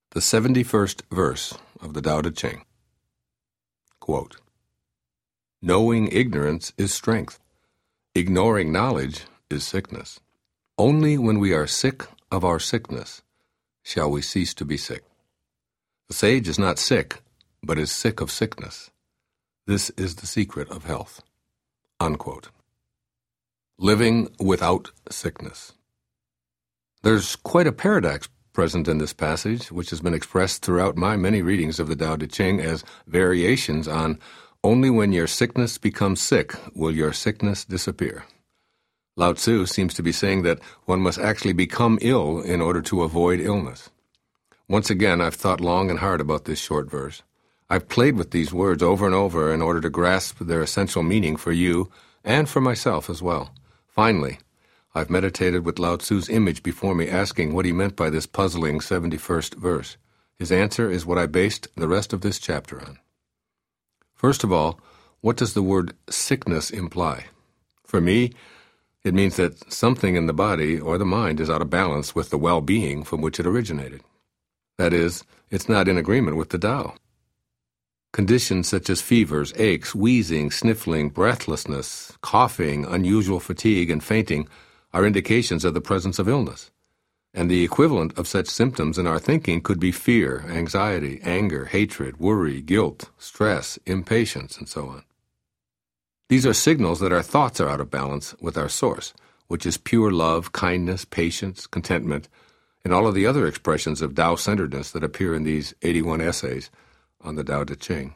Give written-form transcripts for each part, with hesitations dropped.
The 71st verse of the Tao Te Ching. Quote, "Knowing ignorance is strength. Ignoring knowledge is sickness. Only when we are sick of our sickness shall we cease to be sick. The sage is not sick, but is sick of sickness. This is the secret of health." Unquote. Living without sickness. There's quite a paradox present in this passage, which has been expressed throughout my many readings of the Tao Te Ching as variations on "only when your sickness becomes sick will your sickness disappear." Lao Tzu seems to be saying that one must actually become ill in order to avoid illness. Once again, I've thought long and hard about this short verse. I've played with these words over and over in order to grasp their essential meaning for you and for myself as well. Finally, I've meditated with Lao Tzu's image before me, asking what he meant by this puzzling 71st verse. His answer is what I based the rest of this chapter on. First of all, what does the word sickness imply? For me, it means that something in the body or the mind is out of balance with the well-being from which it originated. That is, it's not in agreement with the Tao. Conditions such as fevers, aches, wheezing, sniffling, breathlessness, coughing, unusual fatigue, and fainting are indications of the presence of illness. And the equivalent of such symptoms in our thinking could be fear, anxiety, anger, hatred, worry, guilt, stress, impatience, and so on. These are signals that our thoughts are out of balance with our source, which is pure love, kindness, patience, contentment, and all of the other expressions of Tao-centeredness that appear in these 81 essays on the Tao Te Ching.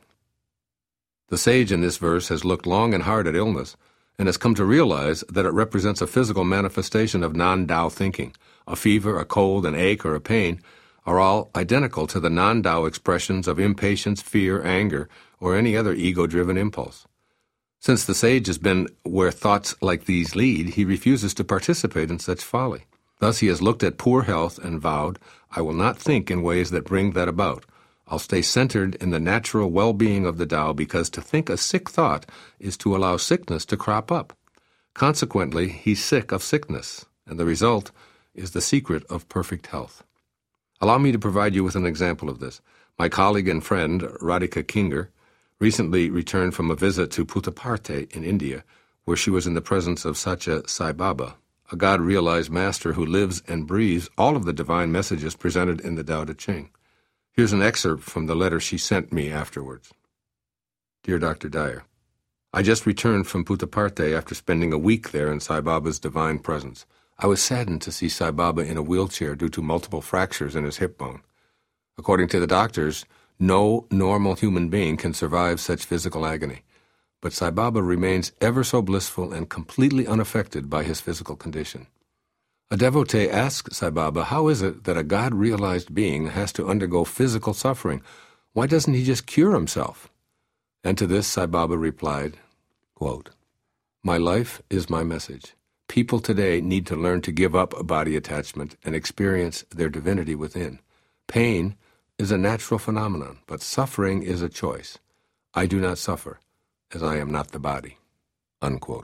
The sage in this verse has looked long and hard at illness and has come to realize that it represents a physical manifestation of non-Tao thinking. A fever, a cold, an ache, or a pain are all identical to the non-Tao expressions of impatience, fear, anger, or any other ego-driven impulse. Since the sage has been where thoughts like these lead, he refuses to participate in such folly. Thus he has looked at poor health and vowed, "I will not think in ways that bring that about. I'll stay centered in the natural well-being of the Tao, because to think a sick thought is to allow sickness to crop up. Consequently, he's sick of sickness, and the result is the secret of perfect health." Allow me to provide you with an example of this. My colleague and friend, Radhika Kinger, recently returned from a visit to Puttaparthi in India, where she was in the presence of Satya Sai Baba, a God-realized master who lives and breathes all of the divine messages presented in the Tao Te Ching. Here's an excerpt from the letter she sent me afterwards. "Dear Dr. Dyer, I just returned from Puttaparthi after spending a week there in Sai Baba's divine presence. I was saddened to see Sai Baba in a wheelchair due to multiple fractures in his hip bone. According to the doctors, no normal human being can survive such physical agony. But Sai Baba remains ever so blissful and completely unaffected by his physical condition. A devotee asked Sai Baba, how is it that a God-realized being has to undergo physical suffering? Why doesn't he just cure himself? And to this Sai Baba replied, quote, "My life is my message. People today need to learn to give up body attachment and experience their divinity within. Pain is a natural phenomenon, but suffering is a choice. I do not suffer, as I am not the body." Unquote.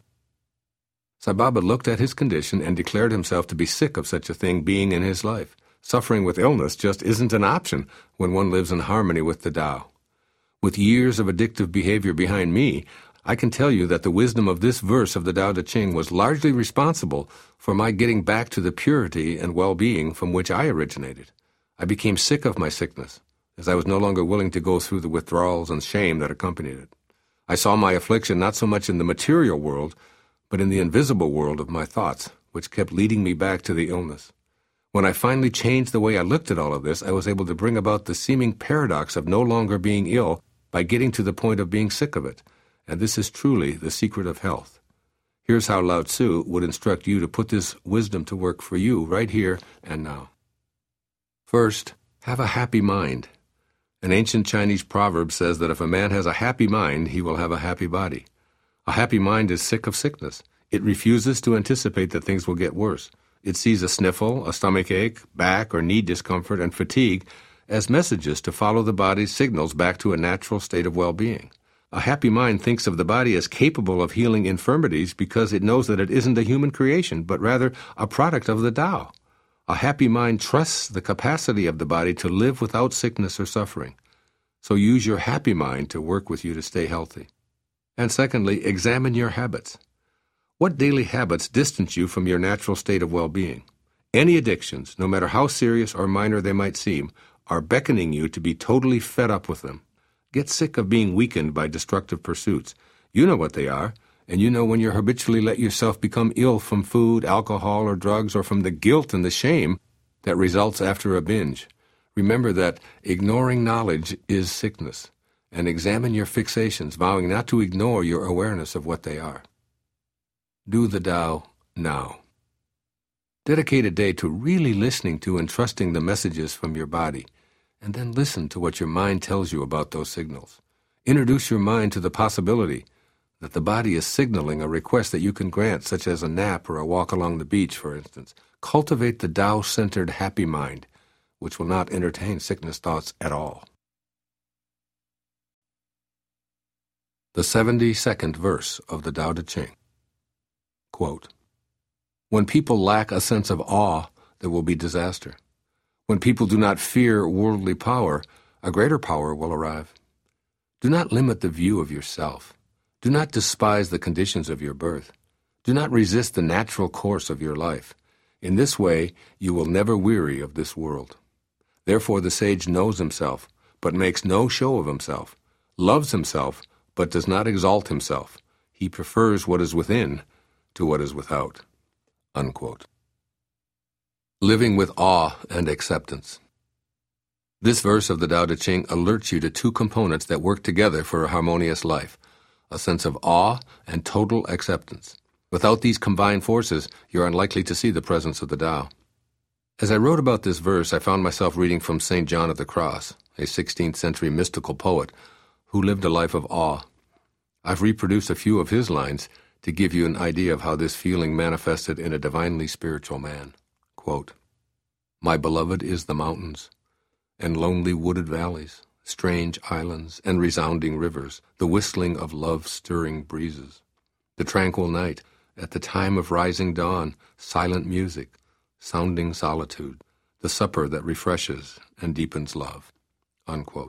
Sai Baba looked at his condition and declared himself to be sick of such a thing being in his life. Suffering with illness just isn't an option when one lives in harmony with the Tao. With years of addictive behavior behind me, I can tell you that the wisdom of this verse of the Tao Te Ching was largely responsible for my getting back to the purity and well-being from which I originated. I became sick of my sickness, as I was no longer willing to go through the withdrawals and shame that accompanied it. I saw my affliction not so much in the material world, but in the invisible world of my thoughts, which kept leading me back to the illness. When I finally changed the way I looked at all of this, I was able to bring about the seeming paradox of no longer being ill by getting to the point of being sick of it, and this is truly the secret of health. Here's how Lao Tzu would instruct you to put this wisdom to work for you right here and now. First, have a happy mind. An ancient Chinese proverb says that if a man has a happy mind, he will have a happy body. A happy mind is sick of sickness. It refuses to anticipate that things will get worse. It sees a sniffle, a stomach ache, back or knee discomfort, and fatigue as messages to follow the body's signals back to a natural state of well-being. A happy mind thinks of the body as capable of healing infirmities because it knows that it isn't a human creation, but rather a product of the Tao. A happy mind trusts the capacity of the body to live without sickness or suffering. So use your happy mind to work with you to stay healthy. And secondly, examine your habits. What daily habits distance you from your natural state of well-being? Any addictions, no matter how serious or minor they might seem, are beckoning you to be totally fed up with them. Get sick of being weakened by destructive pursuits. You know what they are, and you know when you habitually let yourself become ill from food, alcohol, or drugs, or from the guilt and the shame that results after a binge. Remember that ignoring knowledge is sickness, and examine your fixations, vowing not to ignore your awareness of what they are. Do the Tao now. Dedicate a day to really listening to and trusting the messages from your body, and then listen to what your mind tells you about those signals. Introduce your mind to the possibility that the body is signaling a request that you can grant, such as a nap or a walk along the beach, for instance. Cultivate the Tao-centered happy mind, which will not entertain sickness thoughts at all. The 72nd verse of the Tao Te Ching. Quote, when people lack a sense of awe, there will be disaster. When people do not fear worldly power, a greater power will arrive. Do not limit the view of yourself. Do not despise the conditions of your birth. Do not resist the natural course of your life. In this way, you will never weary of this world. Therefore the sage knows himself, but makes no show of himself, loves himself, but does not exalt himself. He prefers what is within to what is without. Unquote. Living with awe and acceptance. This verse of the Tao Te Ching alerts you to two components that work together for a harmonious life, a sense of awe and total acceptance. Without these combined forces, you're unlikely to see the presence of the Tao. As I wrote about this verse, I found myself reading from St. John of the Cross, a 16th century mystical poet who lived a life of awe. I've reproduced a few of his lines to give you an idea of how this feeling manifested in a divinely spiritual man. Quote, my beloved is the mountains, and lonely wooded valleys, strange islands, and resounding rivers, the whistling of love-stirring breezes, the tranquil night, at the time of rising dawn, silent music, sounding solitude, the supper that refreshes and deepens love. Unquote.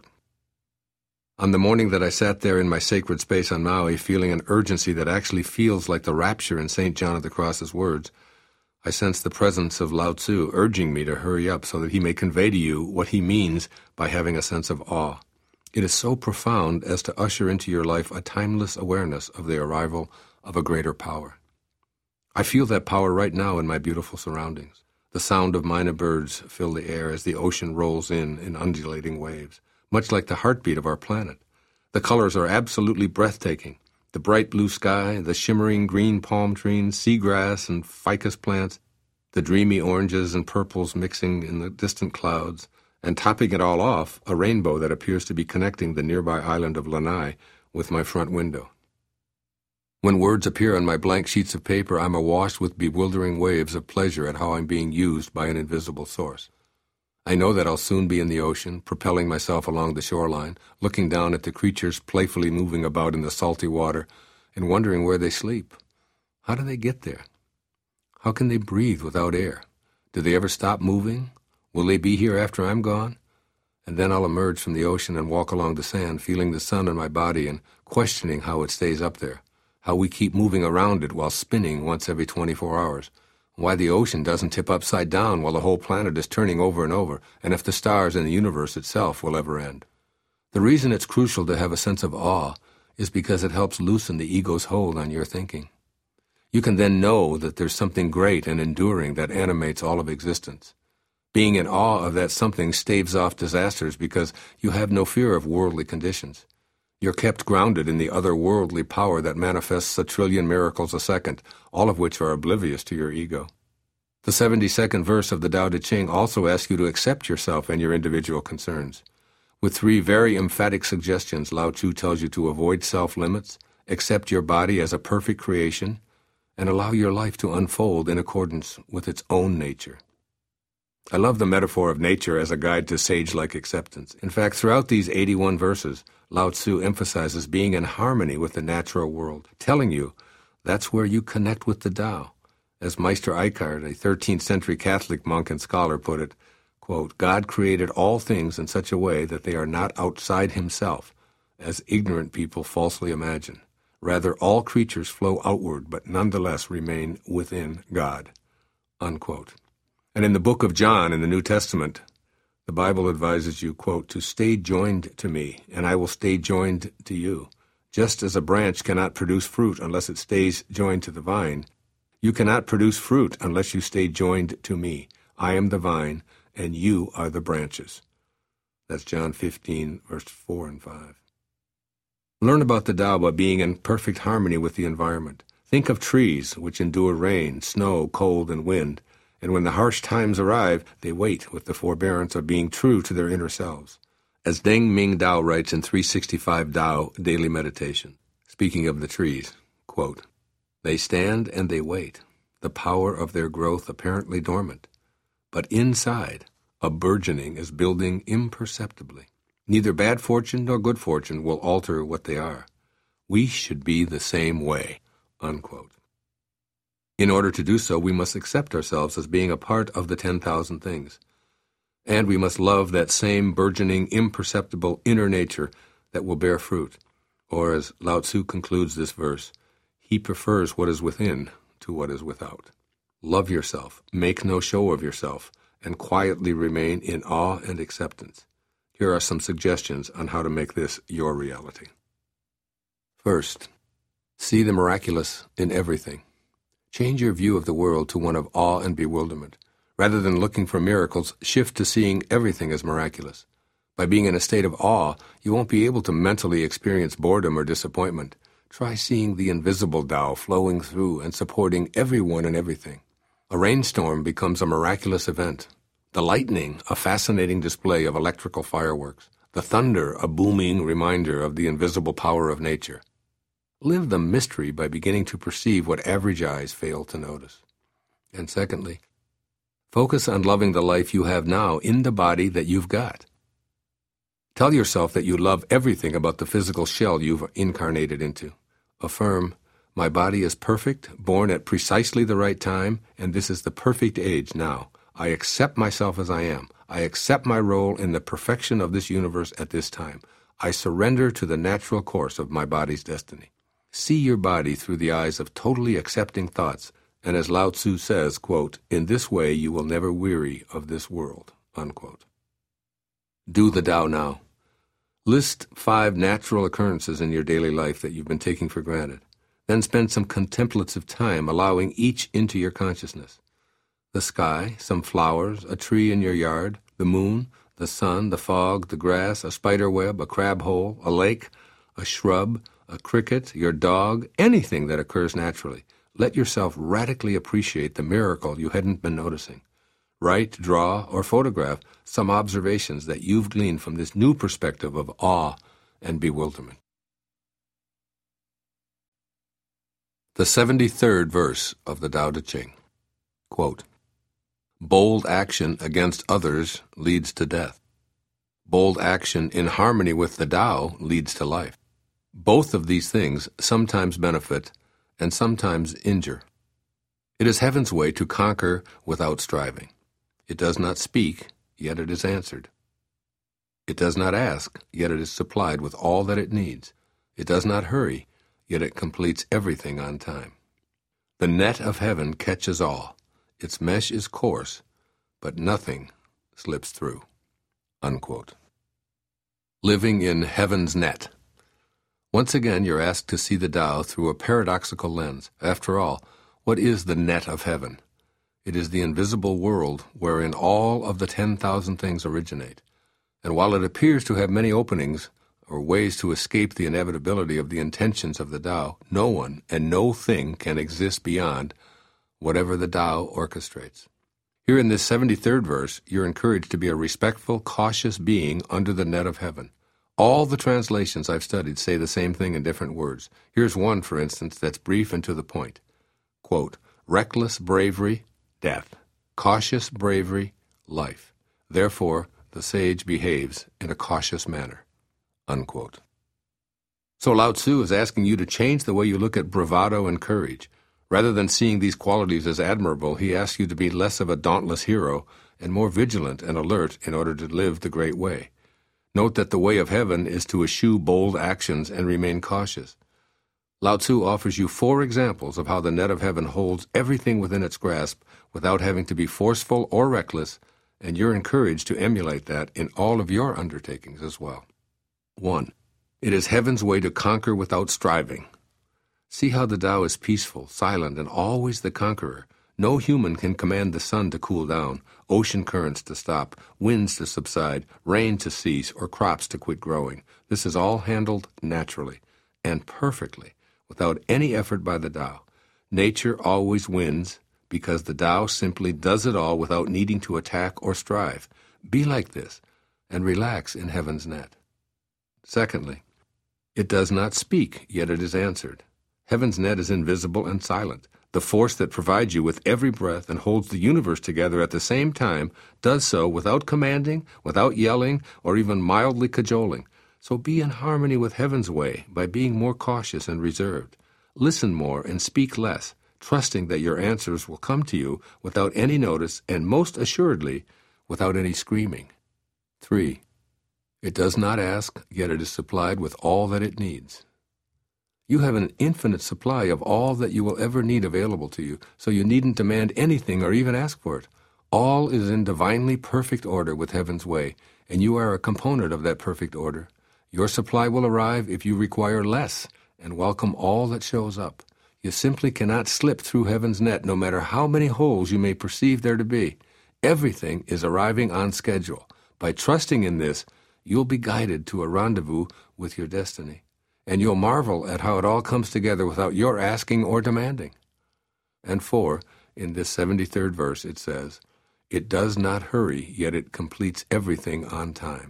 On the morning that I sat there in my sacred space on Maui, feeling an urgency that actually feels like the rapture in St. John of the Cross's words, I sensed the presence of Lao Tzu urging me to hurry up so that he may convey to you what he means by having a sense of awe. It is so profound as to usher into your life a timeless awareness of the arrival of a greater power. I feel that power right now in my beautiful surroundings. The sound of myna birds fill the air as the ocean rolls in undulating waves, much like the heartbeat of our planet. The colors are absolutely breathtaking. The bright blue sky, the shimmering green palm trees, seagrass and ficus plants, the dreamy oranges and purples mixing in the distant clouds, and topping it all off, a rainbow that appears to be connecting the nearby island of Lanai with my front window. When words appear on my blank sheets of paper, I'm awash with bewildering waves of pleasure at how I'm being used by an invisible source. I know that I'll soon be in the ocean, propelling myself along the shoreline, looking down at the creatures playfully moving about in the salty water and wondering where they sleep. How do they get there? How can they breathe without air? Do they ever stop moving? Will they be here after I'm gone? And then I'll emerge from the ocean and walk along the sand, feeling the sun on my body and questioning how it stays up there, how we keep moving around it while spinning once every 24 hours. Why the ocean doesn't tip upside down while the whole planet is turning over and over, and if the stars and the universe itself will ever end. The reason it's crucial to have a sense of awe is because it helps loosen the ego's hold on your thinking. You can then know that there's something great and enduring that animates all of existence. Being in awe of that something staves off disasters because you have no fear of worldly conditions. You're kept grounded in the otherworldly power that manifests a trillion miracles a second, all of which are oblivious to your ego. The 72nd verse of the Tao Te Ching also asks you to accept yourself and your individual concerns. With 3 very emphatic suggestions, Lao Tzu tells you to avoid self-limits, accept your body as a perfect creation, and allow your life to unfold in accordance with its own nature. I love the metaphor of nature as a guide to sage-like acceptance. In fact, throughout these 81 verses, Lao Tzu emphasizes being in harmony with the natural world, telling you that's where you connect with the Tao, As Meister Eckhart, a 13th century Catholic monk and scholar, put it, quote, God created all things in such a way that they are not outside himself, as ignorant people falsely imagine. Rather, all creatures flow outward, but nonetheless remain within God, unquote. And in the book of John in the New Testament, the Bible advises you, quote, to stay joined to me, and I will stay joined to you. Just as a branch cannot produce fruit unless it stays joined to the vine, you cannot produce fruit unless you stay joined to me. I am the vine, and you are the branches. That's John 15, verse 4 and 5. Learn about the Tao by being in perfect harmony with the environment. Think of trees which endure rain, snow, cold, and wind, and when the harsh times arrive, they wait with the forbearance of being true to their inner selves. As Deng Ming Dao writes in 365 Tao Daily Meditation, speaking of the trees, quote, they stand and they wait, the power of their growth apparently dormant. But inside, a burgeoning is building imperceptibly. Neither bad fortune nor good fortune will alter what they are. We should be the same way, unquote. In order to do so, we must accept ourselves as being a part of the 10,000 things. And we must love that same burgeoning, imperceptible inner nature that will bear fruit. Or, as Lao Tzu concludes this verse, he prefers what is within to what is without. Love yourself, make no show of yourself, and quietly remain in awe and acceptance. Here are some suggestions on how to make this your reality. First, see the miraculous in everything. Change your view of the world to one of awe and bewilderment. Rather than looking for miracles, shift to seeing everything as miraculous. By being in a state of awe, you won't be able to mentally experience boredom or disappointment. Try seeing the invisible Tao flowing through and supporting everyone and everything. A rainstorm becomes a miraculous event. The lightning, a fascinating display of electrical fireworks. The thunder, a booming reminder of the invisible power of nature. Live the mystery by beginning to perceive what average eyes fail to notice. And secondly, focus on loving the life you have now in the body that you've got. Tell yourself that you love everything about the physical shell you've incarnated into. Affirm, my body is perfect, born at precisely the right time, and this is the perfect age now. I accept myself as I am. I accept my role in the perfection of this universe at this time. I surrender to the natural course of my body's destiny. See your body through the eyes of totally accepting thoughts, and as Lao Tzu says, quote, in this way you will never weary of this world, unquote. Do the Tao now. List 5 natural occurrences in your daily life that you've been taking for granted. Then spend some contemplative time allowing each into your consciousness. The sky, some flowers, a tree in your yard, the moon, the sun, the fog, the grass, a spider web, a crab hole, a lake, a shrub, a cricket, your dog, anything that occurs naturally. Let yourself radically appreciate the miracle you hadn't been noticing. Write, draw, or photograph some observations that you've gleaned from this new perspective of awe and bewilderment. The 73rd verse of the Tao Te Ching, quote, bold action against others leads to death. Bold action in harmony with the Tao leads to life. Both of these things sometimes benefit and sometimes injure. It is heaven's way to conquer without striving. It does not speak, yet it is answered. It does not ask, yet it is supplied with all that it needs. It does not hurry, yet it completes everything on time. The net of heaven catches all. Its mesh is coarse, but nothing slips through. Unquote. Living in heaven's net. Once again, you're asked to see the Tao through a paradoxical lens. After all, what is the net of heaven? It is the invisible world wherein all of the 10,000 things originate. And while it appears to have many openings or ways to escape the inevitability of the intentions of the Tao, no one and no thing can exist beyond whatever the Tao orchestrates. Here in this 73rd verse, you're encouraged to be a respectful, cautious being under the net of heaven. All the translations I've studied say the same thing in different words. Here's one, for instance, that's brief and to the point. Quote, reckless bravery, death. Cautious bravery, life. Therefore, the sage behaves in a cautious manner. Unquote. So Lao Tzu is asking you to change the way you look at bravado and courage. Rather than seeing these qualities as admirable, he asks you to be less of a dauntless hero and more vigilant and alert in order to live the great way. Note that the way of heaven is to eschew bold actions and remain cautious. Lao Tzu offers you 4 examples of how the net of heaven holds everything within its grasp without having to be forceful or reckless, and you're encouraged to emulate that in all of your undertakings as well. 1. It is heaven's way to conquer without striving. See how the Tao is peaceful, silent, and always the conqueror. No human can command the sun to cool down, ocean currents to stop, winds to subside, rain to cease, or crops to quit growing. This is all handled naturally and perfectly, without any effort by the Tao. Nature always wins because the Tao simply does it all without needing to attack or strive. Be like this and relax in heaven's net. Secondly, it does not speak, yet it is answered. Heaven's net is invisible and silent. The force that provides you with every breath and holds the universe together at the same time does so without commanding, without yelling, or even mildly cajoling. So be in harmony with heaven's way by being more cautious and reserved. Listen more and speak less, trusting that your answers will come to you without any notice and most assuredly without any screaming. 3. It does not ask, yet it is supplied with all that it needs. You have an infinite supply of all that you will ever need available to you, so you needn't demand anything or even ask for it. All is in divinely perfect order with heaven's way, and you are a component of that perfect order. Your supply will arrive if you require less and welcome all that shows up. You simply cannot slip through heaven's net no matter how many holes you may perceive there to be. Everything is arriving on schedule. By trusting in this, you'll be guided to a rendezvous with your destiny. And you'll marvel at how it all comes together without your asking or demanding. And 4, in this 73rd verse, it says, it does not hurry, yet it completes everything on time.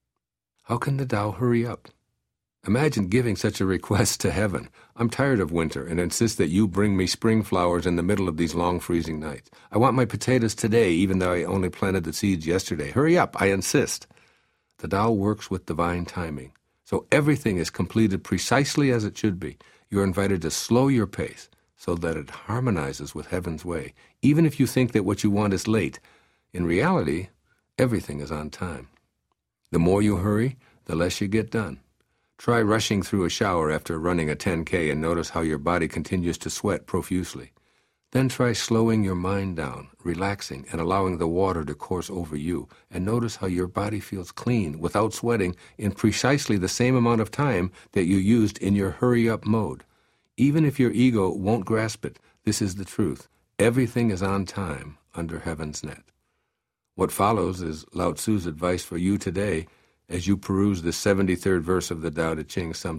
How can the Tao hurry up? Imagine giving such a request to heaven. I'm tired of winter and insist that you bring me spring flowers in the middle of these long freezing nights. I want my potatoes today, even though I only planted the seeds yesterday. Hurry up, I insist. The Tao works with divine timing. So everything is completed precisely as it should be. You're invited to slow your pace so that it harmonizes with heaven's way, even if you think that what you want is late. In reality, everything is on time. The more you hurry, the less you get done. Try rushing through a shower after running a 10K and notice how your body continues to sweat profusely. Then try slowing your mind down, relaxing, and allowing the water to course over you, and notice how your body feels clean without sweating in precisely the same amount of time that you used in your hurry-up mode. Even if your ego won't grasp it, this is the truth. Everything is on time under heaven's net. What follows is Lao Tzu's advice for you today as you peruse the 73rd verse of the Tao Te Ching some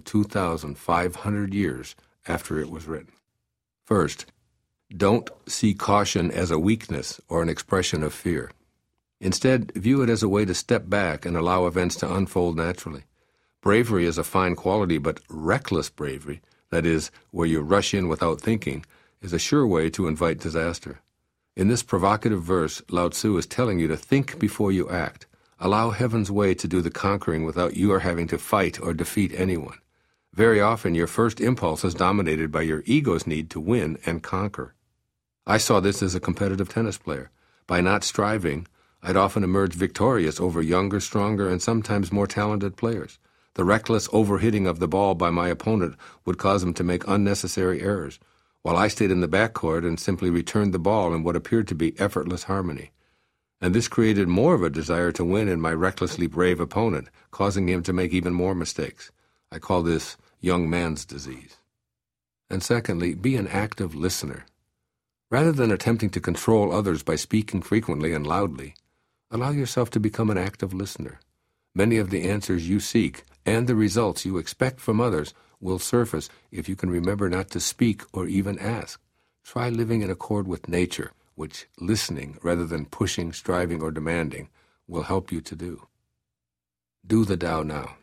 2,500 years after it was written. First, don't see caution as a weakness or an expression of fear. Instead, view it as a way to step back and allow events to unfold naturally. Bravery is a fine quality, but reckless bravery, that is, where you rush in without thinking, is a sure way to invite disaster. In this provocative verse, Lao Tzu is telling you to think before you act. Allow heaven's way to do the conquering without you having to fight or defeat anyone. Very often, your first impulse is dominated by your ego's need to win and conquer. I saw this as a competitive tennis player. By not striving, I'd often emerge victorious over younger, stronger, and sometimes more talented players. The reckless overhitting of the ball by my opponent would cause him to make unnecessary errors, while I stayed in the backcourt and simply returned the ball in what appeared to be effortless harmony. And this created more of a desire to win in my recklessly brave opponent, causing him to make even more mistakes. I call this young man's disease. And secondly, be an active listener. Rather than attempting to control others by speaking frequently and loudly, allow yourself to become an active listener. Many of the answers you seek and the results you expect from others will surface if you can remember not to speak or even ask. Try living in accord with nature, which listening rather than pushing, striving, or demanding will help you to do. Do the Tao now.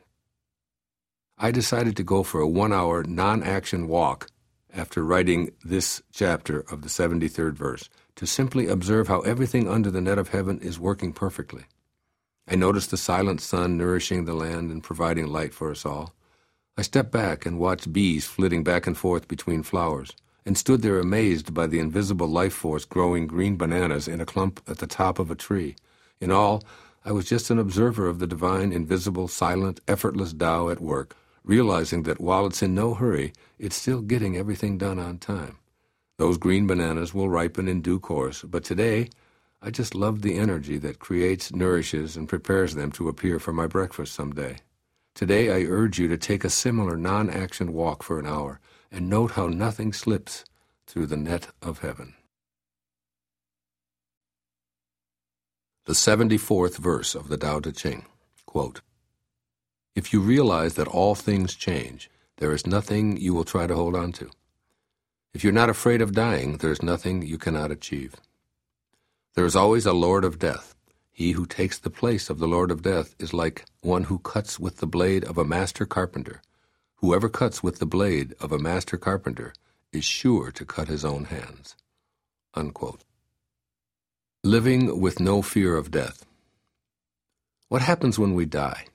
I decided to go for a 1-hour non-action walk after writing this chapter of the 73rd verse, to simply observe how everything under the net of heaven is working perfectly. I noticed the silent sun nourishing the land and providing light for us all. I stepped back and watched bees flitting back and forth between flowers, and stood there amazed by the invisible life force growing green bananas in a clump at the top of a tree. In all, I was just an observer of the divine, invisible, silent, effortless Tao at work, realizing that while it's in no hurry, it's still getting everything done on time. Those green bananas will ripen in due course, but today, I just love the energy that creates, nourishes, and prepares them to appear for my breakfast someday. Today, I urge you to take a similar non-action walk for an hour and note how nothing slips through the net of heaven. The 74th verse of the Tao Te Ching, quote, "If you realize that all things change, there is nothing you will try to hold on to. If you're not afraid of dying, there is nothing you cannot achieve. There is always a Lord of Death. He who takes the place of the Lord of Death is like one who cuts with the blade of a master carpenter. Whoever cuts with the blade of a master carpenter is sure to cut his own hands." Unquote. Living with no fear of death. What happens when we die?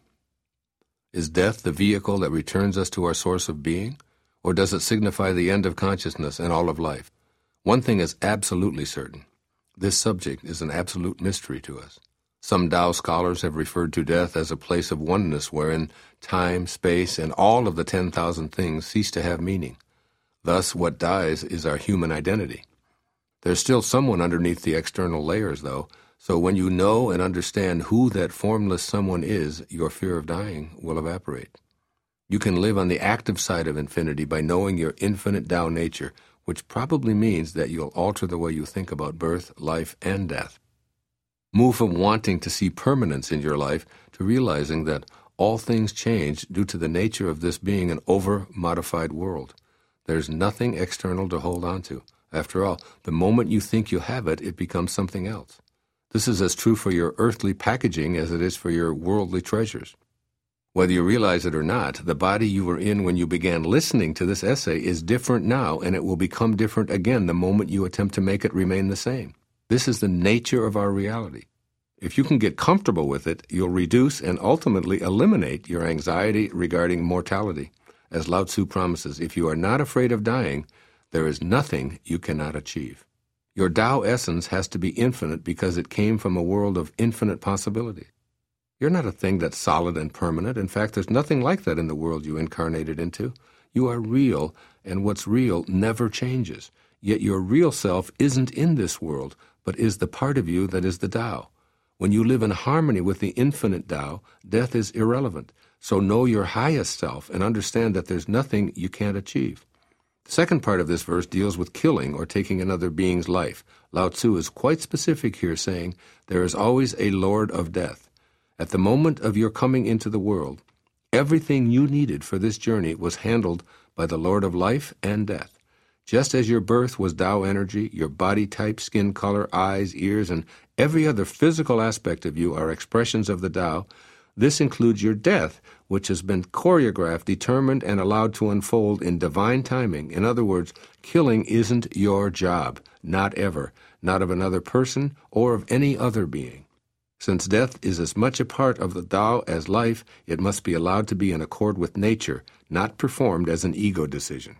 Is death the vehicle that returns us to our source of being, or does it signify the end of consciousness and all of life? One thing is absolutely certain. This subject is an absolute mystery to us. Some Tao scholars have referred to death as a place of oneness wherein time, space, and all of the 10,000 things cease to have meaning. Thus, what dies is our human identity. There's still someone underneath the external layers, though, so when you know and understand who that formless someone is, your fear of dying will evaporate. You can live on the active side of infinity by knowing your infinite Tao nature, which probably means that you'll alter the way you think about birth, life, and death. Move from wanting to see permanence in your life to realizing that all things change due to the nature of this being an over-modified world. There's nothing external to hold on to. After all, the moment you think you have it, it becomes something else. This is as true for your earthly packaging as it is for your worldly treasures. Whether you realize it or not, the body you were in when you began listening to this essay is different now, and it will become different again the moment you attempt to make it remain the same. This is the nature of our reality. If you can get comfortable with it, you'll reduce and ultimately eliminate your anxiety regarding mortality. As Lao Tzu promises, if you are not afraid of dying, there is nothing you cannot achieve. Your Tao essence has to be infinite because it came from a world of infinite possibility. You're not a thing that's solid and permanent. In fact, there's nothing like that in the world you incarnated into. You are real, and what's real never changes. Yet your real self isn't in this world, but is the part of you that is the Tao. When you live in harmony with the infinite Tao, death is irrelevant. So know your highest self and understand that there's nothing you can't achieve. The second part of this verse deals with killing or taking another being's life. Lao Tzu is quite specific here, saying, "There is always a Lord of Death." At the moment of your coming into the world, everything you needed for this journey was handled by the Lord of Life and Death. Just as your birth was Tao energy, your body type, skin color, eyes, ears, and every other physical aspect of you are expressions of the Tao, this includes your death, which has been choreographed, determined, and allowed to unfold in divine timing. In other words, killing isn't your job, not ever, not of another person or of any other being. Since death is as much a part of the Tao as life, it must be allowed to be in accord with nature, not performed as an ego decision.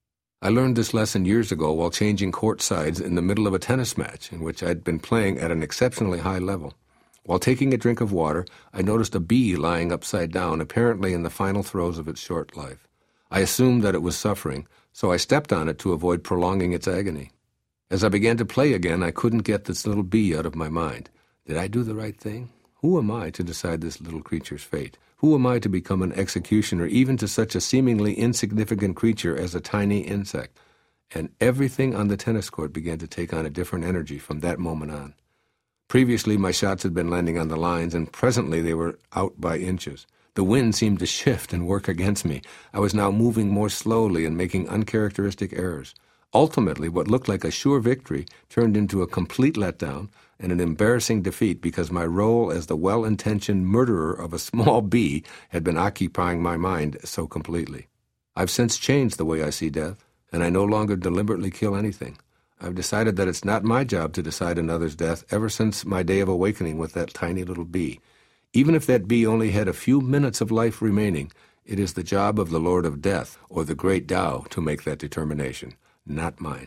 I learned this lesson years ago while changing court sides in the middle of a tennis match in which I'd been playing at an exceptionally high level. While taking a drink of water, I noticed a bee lying upside down, apparently in the final throes of its short life. I assumed that it was suffering, so I stepped on it to avoid prolonging its agony. As I began to play again, I couldn't get this little bee out of my mind. Did I do the right thing? Who am I to decide this little creature's fate? Who am I to become an executioner, even to such a seemingly insignificant creature as a tiny insect? And everything on the tennis court began to take on a different energy from that moment on. Previously, my shots had been landing on the lines, and presently they were out by inches. The wind seemed to shift and work against me. I was now moving more slowly and making uncharacteristic errors. Ultimately, what looked like a sure victory turned into a complete letdown and an embarrassing defeat because my role as the well-intentioned murderer of a small bee had been occupying my mind so completely. I've since changed the way I see death, and I no longer deliberately kill anything. I've decided that it's not my job to decide another's death ever since my day of awakening with that tiny little bee. Even if that bee only had a few minutes of life remaining, it is the job of the Lord of Death, or the Great Tao, to make that determination, not mine.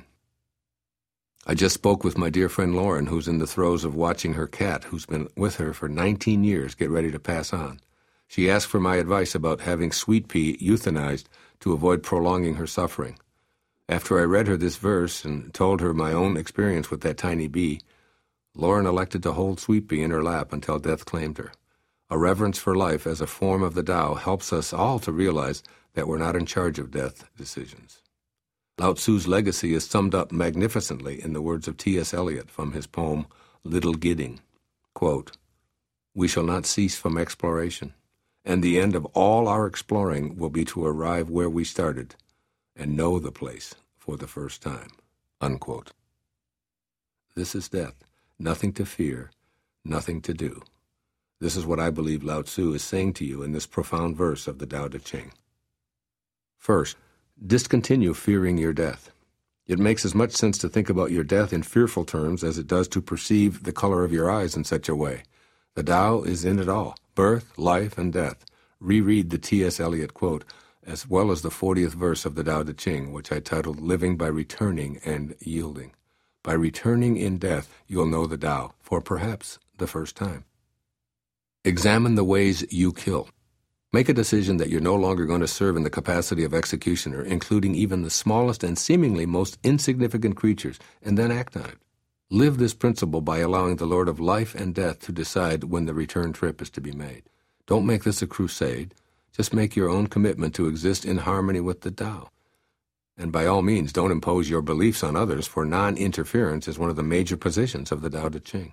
I just spoke with my dear friend Lauren, who's in the throes of watching her cat, who's been with her for 19 years, get ready to pass on. She asked for my advice about having Sweet Pea euthanized to avoid prolonging her suffering. After I read her this verse and told her my own experience with that tiny bee, Lauren elected to hold Sweet Pea in her lap until death claimed her. A reverence for life as a form of the Tao helps us all to realize that we're not in charge of death decisions. Lao Tzu's legacy is summed up magnificently in the words of T.S. Eliot from his poem, Little Gidding. Quote, "We shall not cease from exploration, and the end of all our exploring will be to arrive where we started and know the place for the first time." Unquote. This is death. Nothing to fear, nothing to do. This is what I believe Lao Tzu is saying to you in this profound verse of the Tao Te Ching. First, discontinue fearing your death. It makes as much sense to think about your death in fearful terms as it does to perceive the color of your eyes in such a way. The Tao is in it all, birth, life, and death. Reread the T.S. Eliot quote, as well as the 40th verse of the Tao Te Ching, which I titled Living by Returning and Yielding. By returning in death, you'll know the Tao, for perhaps the first time. Examine the ways you kill. Make a decision that you're no longer going to serve in the capacity of executioner, including even the smallest and seemingly most insignificant creatures, and then act on it. Live this principle by allowing the Lord of life and death to decide when the return trip is to be made. Don't make this a crusade. Just make your own commitment to exist in harmony with the Tao. And by all means, don't impose your beliefs on others, for non-interference is one of the major positions of the Tao Te Ching.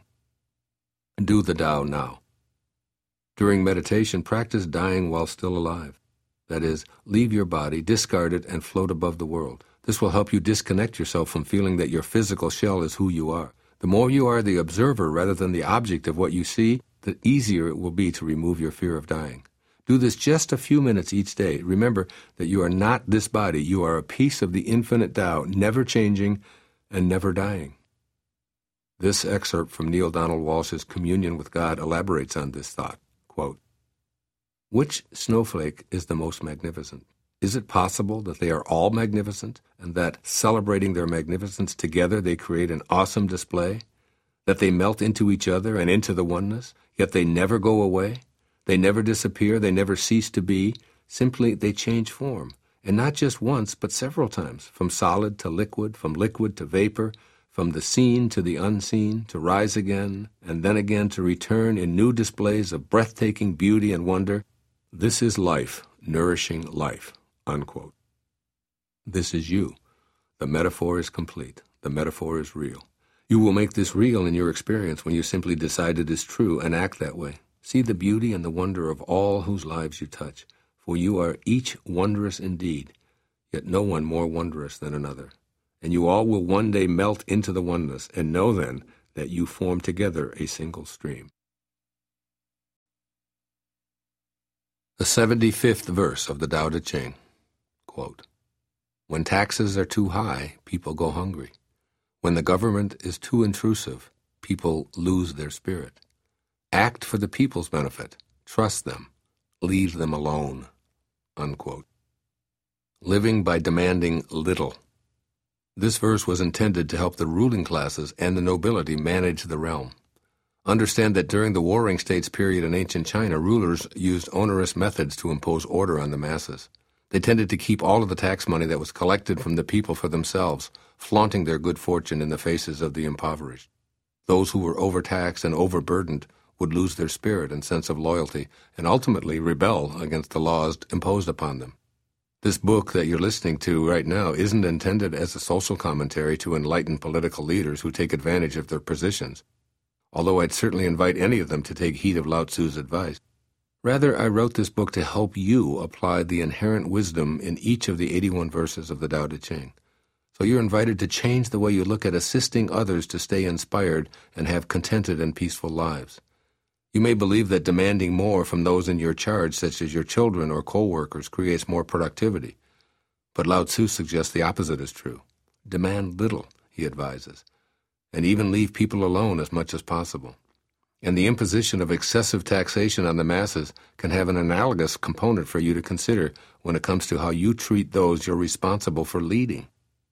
Do the Tao now. During meditation, practice dying while still alive. That is, leave your body, discard it, and float above the world. This will help you disconnect yourself from feeling that your physical shell is who you are. The more you are the observer rather than the object of what you see, the easier it will be to remove your fear of dying. Do this just a few minutes each day. Remember that you are not this body. You are a piece of the infinite Tao, never changing and never dying. This excerpt from Neale Donald Walsch's Communion with God elaborates on this thought. Quote, "Which snowflake is the most magnificent? Is it possible that they are all magnificent, and that, celebrating their magnificence together, they create an awesome display? That they melt into each other and into the oneness, yet they never go away? They never disappear, they never cease to be, simply they change form, and not just once, but several times, from solid to liquid, from liquid to vapor, from the seen to the unseen, to rise again, and then again to return in new displays of breathtaking beauty and wonder. This is life, nourishing life." Unquote. This is you. The metaphor is complete. The metaphor is real. You will make this real in your experience when you simply decide it is true and act that way. See the beauty and the wonder of all whose lives you touch, for you are each wondrous indeed, yet no one more wondrous than another. And you all will one day melt into the oneness, and know then that you form together a single stream. The 75th verse of the Tao Te Ching. Quote, "When taxes are too high, people go hungry. When the government is too intrusive, people lose their spirit. Act for the people's benefit. Trust them. Leave them alone." Unquote. Living by demanding little. This verse was intended to help the ruling classes and the nobility manage the realm. Understand that during the Warring States period in ancient China, rulers used onerous methods to impose order on the masses. They tended to keep all of the tax money that was collected from the people for themselves, flaunting their good fortune in the faces of the impoverished. Those who were overtaxed and overburdened would lose their spirit and sense of loyalty, and ultimately rebel against the laws imposed upon them. This book that you're listening to right now isn't intended as a social commentary to enlighten political leaders who take advantage of their positions, although I'd certainly invite any of them to take heed of Lao Tzu's advice. Rather, I wrote this book to help you apply the inherent wisdom in each of the 81 verses of the Tao Te Ching. So you're invited to change the way you look at assisting others to stay inspired and have contented and peaceful lives. You may believe that demanding more from those in your charge, such as your children or co-workers, creates more productivity. But Lao Tzu suggests the opposite is true. Demand little, he advises, and even leave people alone as much as possible. And the imposition of excessive taxation on the masses can have an analogous component for you to consider when it comes to how you treat those you're responsible for leading.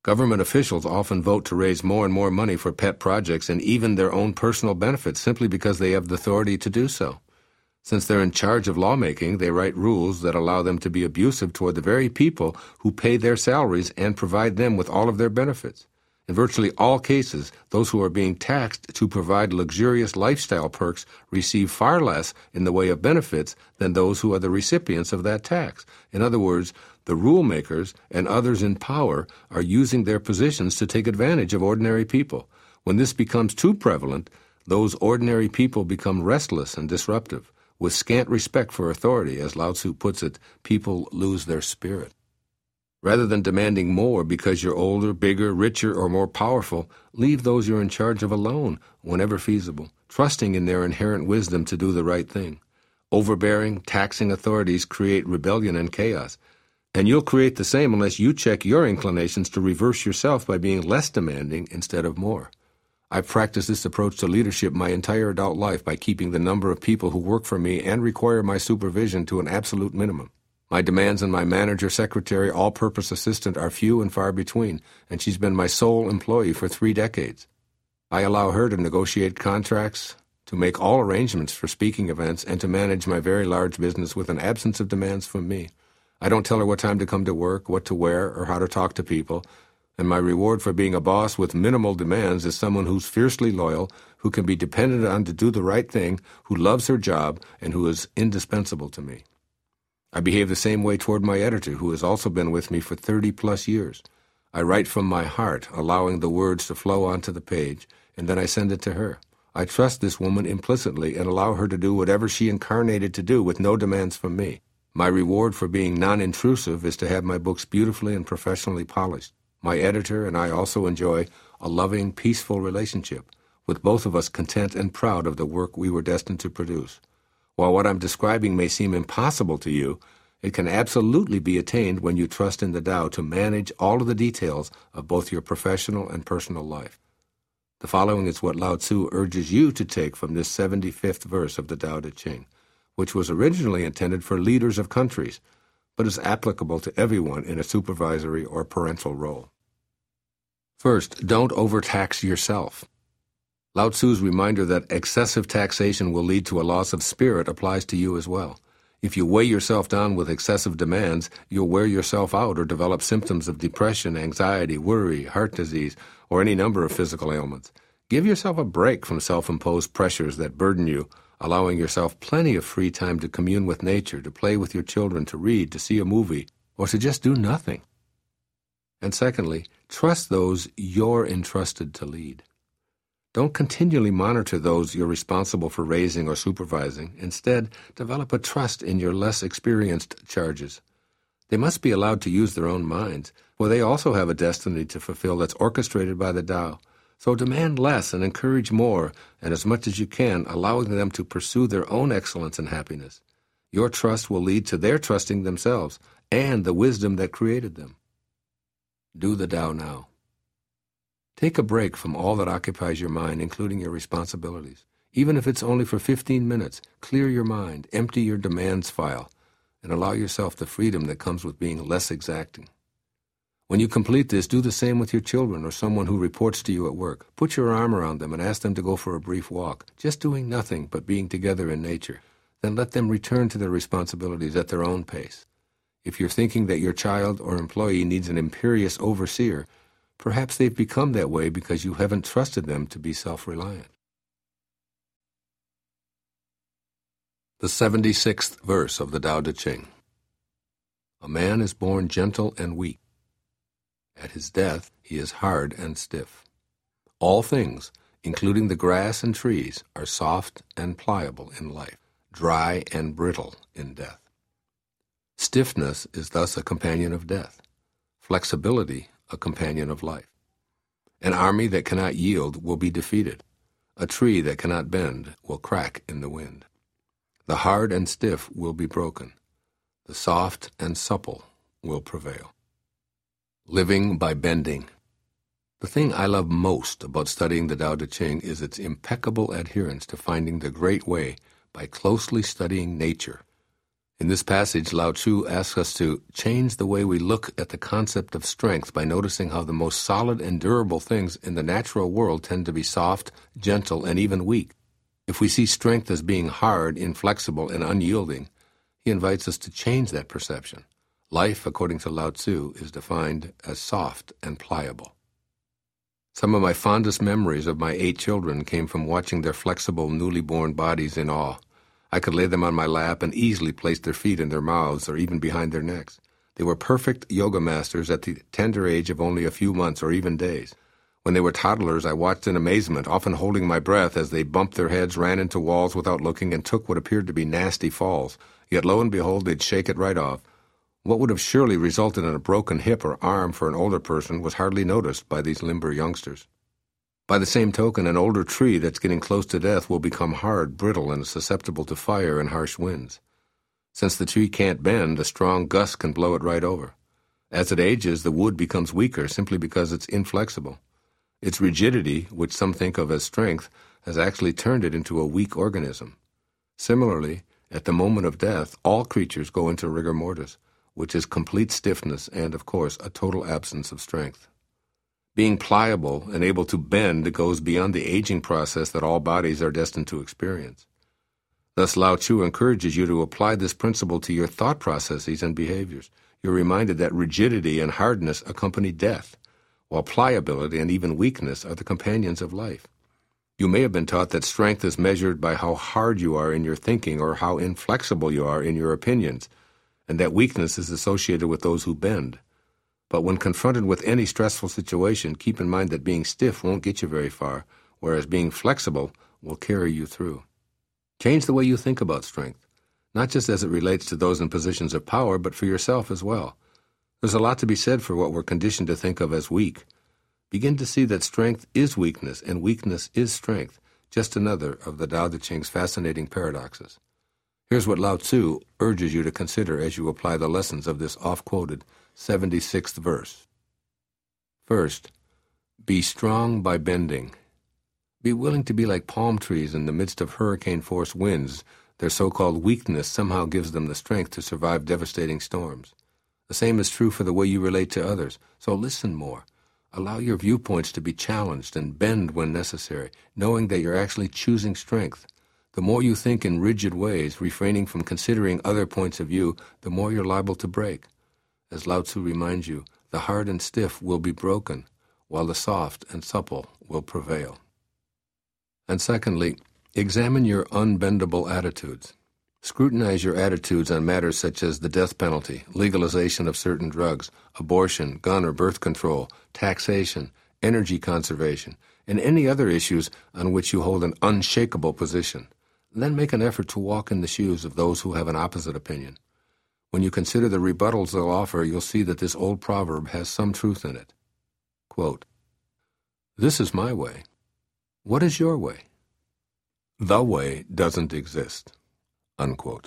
Government officials often vote to raise more and more money for pet projects and even their own personal benefits simply because they have the authority to do so. Since they're in charge of lawmaking, they write rules that allow them to be abusive toward the very people who pay their salaries and provide them with all of their benefits. In virtually all cases, those who are being taxed to provide luxurious lifestyle perks receive far less in the way of benefits than those who are the recipients of that tax. In other words, the rule makers and others in power are using their positions to take advantage of ordinary people. When this becomes too prevalent, those ordinary people become restless and disruptive. With scant respect for authority, as Lao Tzu puts it, people lose their spirit. Rather than demanding more because you're older, bigger, richer, or more powerful, leave those you're in charge of alone whenever feasible, trusting in their inherent wisdom to do the right thing. Overbearing, taxing authorities create rebellion and chaos, and you'll create the same unless you check your inclinations to reverse yourself by being less demanding instead of more. I've practiced this approach to leadership my entire adult life by keeping the number of people who work for me and require my supervision to an absolute minimum. My demands on my manager, secretary, all-purpose assistant are few and far between, and she's been my sole employee for 3 decades. I allow her to negotiate contracts, to make all arrangements for speaking events, and to manage my very large business with an absence of demands from me. I don't tell her what time to come to work, what to wear, or how to talk to people, and my reward for being a boss with minimal demands is someone who's fiercely loyal, who can be depended on to do the right thing, who loves her job, and who is indispensable to me. I behave the same way toward my editor, who has also been with me for 30-plus years. I write from my heart, allowing the words to flow onto the page, and then I send it to her. I trust this woman implicitly and allow her to do whatever she incarnated to do with no demands from me. My reward for being non-intrusive is to have my books beautifully and professionally polished. My editor and I also enjoy a loving, peaceful relationship, with both of us content and proud of the work we were destined to produce. While what I'm describing may seem impossible to you, it can absolutely be attained when you trust in the Tao to manage all of the details of both your professional and personal life. The following is what Lao Tzu urges you to take from this 75th verse of the Tao Te Ching, which was originally intended for leaders of countries, but is applicable to everyone in a supervisory or parental role. First, don't overtax yourself. Lao Tzu's reminder that excessive taxation will lead to a loss of spirit applies to you as well. If you weigh yourself down with excessive demands, you'll wear yourself out or develop symptoms of depression, anxiety, worry, heart disease, or any number of physical ailments. Give yourself a break from self-imposed pressures that burden you, allowing yourself plenty of free time to commune with nature, to play with your children, to read, to see a movie, or to just do nothing. And secondly, trust those you're entrusted to lead. Don't continually monitor those you're responsible for raising or supervising. Instead, develop a trust in your less experienced charges. They must be allowed to use their own minds, for they also have a destiny to fulfill that's orchestrated by the Tao. So demand less and encourage more, and as much as you can, allowing them to pursue their own excellence and happiness. Your trust will lead to their trusting themselves and the wisdom that created them. Do the Tao now. Take a break from all that occupies your mind, including your responsibilities. Even if it's only for 15 minutes, clear your mind, empty your demands file, and allow yourself the freedom that comes with being less exacting. When you complete this, do the same with your children or someone who reports to you at work. Put your arm around them and ask them to go for a brief walk, just doing nothing but being together in nature. Then let them return to their responsibilities at their own pace. If you're thinking that your child or employee needs an imperious overseer, perhaps they've become that way because you haven't trusted them to be self-reliant. The 76th verse of the Tao Te Ching. A man is born gentle and weak. At his death, he is hard and stiff. All things, including the grass and trees, are soft and pliable in life, dry and brittle in death. Stiffness is thus a companion of death. Flexibility, a companion of life. An army that cannot yield will be defeated. A tree that cannot bend will crack in the wind. The hard and stiff will be broken. The soft and supple will prevail. Living by bending. The thing I love most about studying the Tao Te Ching is its impeccable adherence to finding the great way by closely studying nature. In this passage, Lao Tzu asks us to change the way we look at the concept of strength by noticing how the most solid and durable things in the natural world tend to be soft, gentle, and even weak. If we see strength as being hard, inflexible, and unyielding, he invites us to change that perception. Life, according to Lao Tzu, is defined as soft and pliable. Some of my fondest memories of my 8 children came from watching their flexible, newly born bodies in awe. I could lay them on my lap and easily place their feet in their mouths or even behind their necks. They were perfect yoga masters at the tender age of only a few months or even days. When they were toddlers, I watched in amazement, often holding my breath as they bumped their heads, ran into walls without looking, and took what appeared to be nasty falls. Yet lo and behold, they'd shake it right off. What would have surely resulted in a broken hip or arm for an older person was hardly noticed by these limber youngsters. By the same token, an older tree that's getting close to death will become hard, brittle, and susceptible to fire and harsh winds. Since the tree can't bend, a strong gust can blow it right over. As it ages, the wood becomes weaker simply because it's inflexible. Its rigidity, which some think of as strength, has actually turned it into a weak organism. Similarly, at the moment of death, all creatures go into rigor mortis, which is complete stiffness and, of course, a total absence of strength. Being pliable and able to bend goes beyond the aging process that all bodies are destined to experience. Thus, Lao Tzu encourages you to apply this principle to your thought processes and behaviors. You're reminded that rigidity and hardness accompany death, while pliability and even weakness are the companions of life. You may have been taught that strength is measured by how hard you are in your thinking or how inflexible you are in your opinions, and that weakness is associated with those who bend. But when confronted with any stressful situation, keep in mind that being stiff won't get you very far, whereas being flexible will carry you through. Change the way you think about strength, not just as it relates to those in positions of power, but for yourself as well. There's a lot to be said for what we're conditioned to think of as weak. Begin to see that strength is weakness and weakness is strength, just another of the Tao Te Ching's fascinating paradoxes. Here's what Lao Tzu urges you to consider as you apply the lessons of this oft-quoted 76th verse. First, be strong by bending. Be willing to be like palm trees in the midst of hurricane-force winds. Their so-called weakness somehow gives them the strength to survive devastating storms. The same is true for the way you relate to others, so listen more. Allow your viewpoints to be challenged and bend when necessary, knowing that you're actually choosing strength. The more you think in rigid ways, refraining from considering other points of view, the more you're liable to break. As Lao Tzu reminds you, the hard and stiff will be broken, while the soft and supple will prevail. And secondly, examine your unbendable attitudes. Scrutinize your attitudes on matters such as the death penalty, legalization of certain drugs, abortion, gun or birth control, taxation, energy conservation, and any other issues on which you hold an unshakable position. Then make an effort to walk in the shoes of those who have an opposite opinion. When you consider the rebuttals they'll offer, you'll see that this old proverb has some truth in it. Quote, "This is my way. What is your way? The way doesn't exist." Unquote.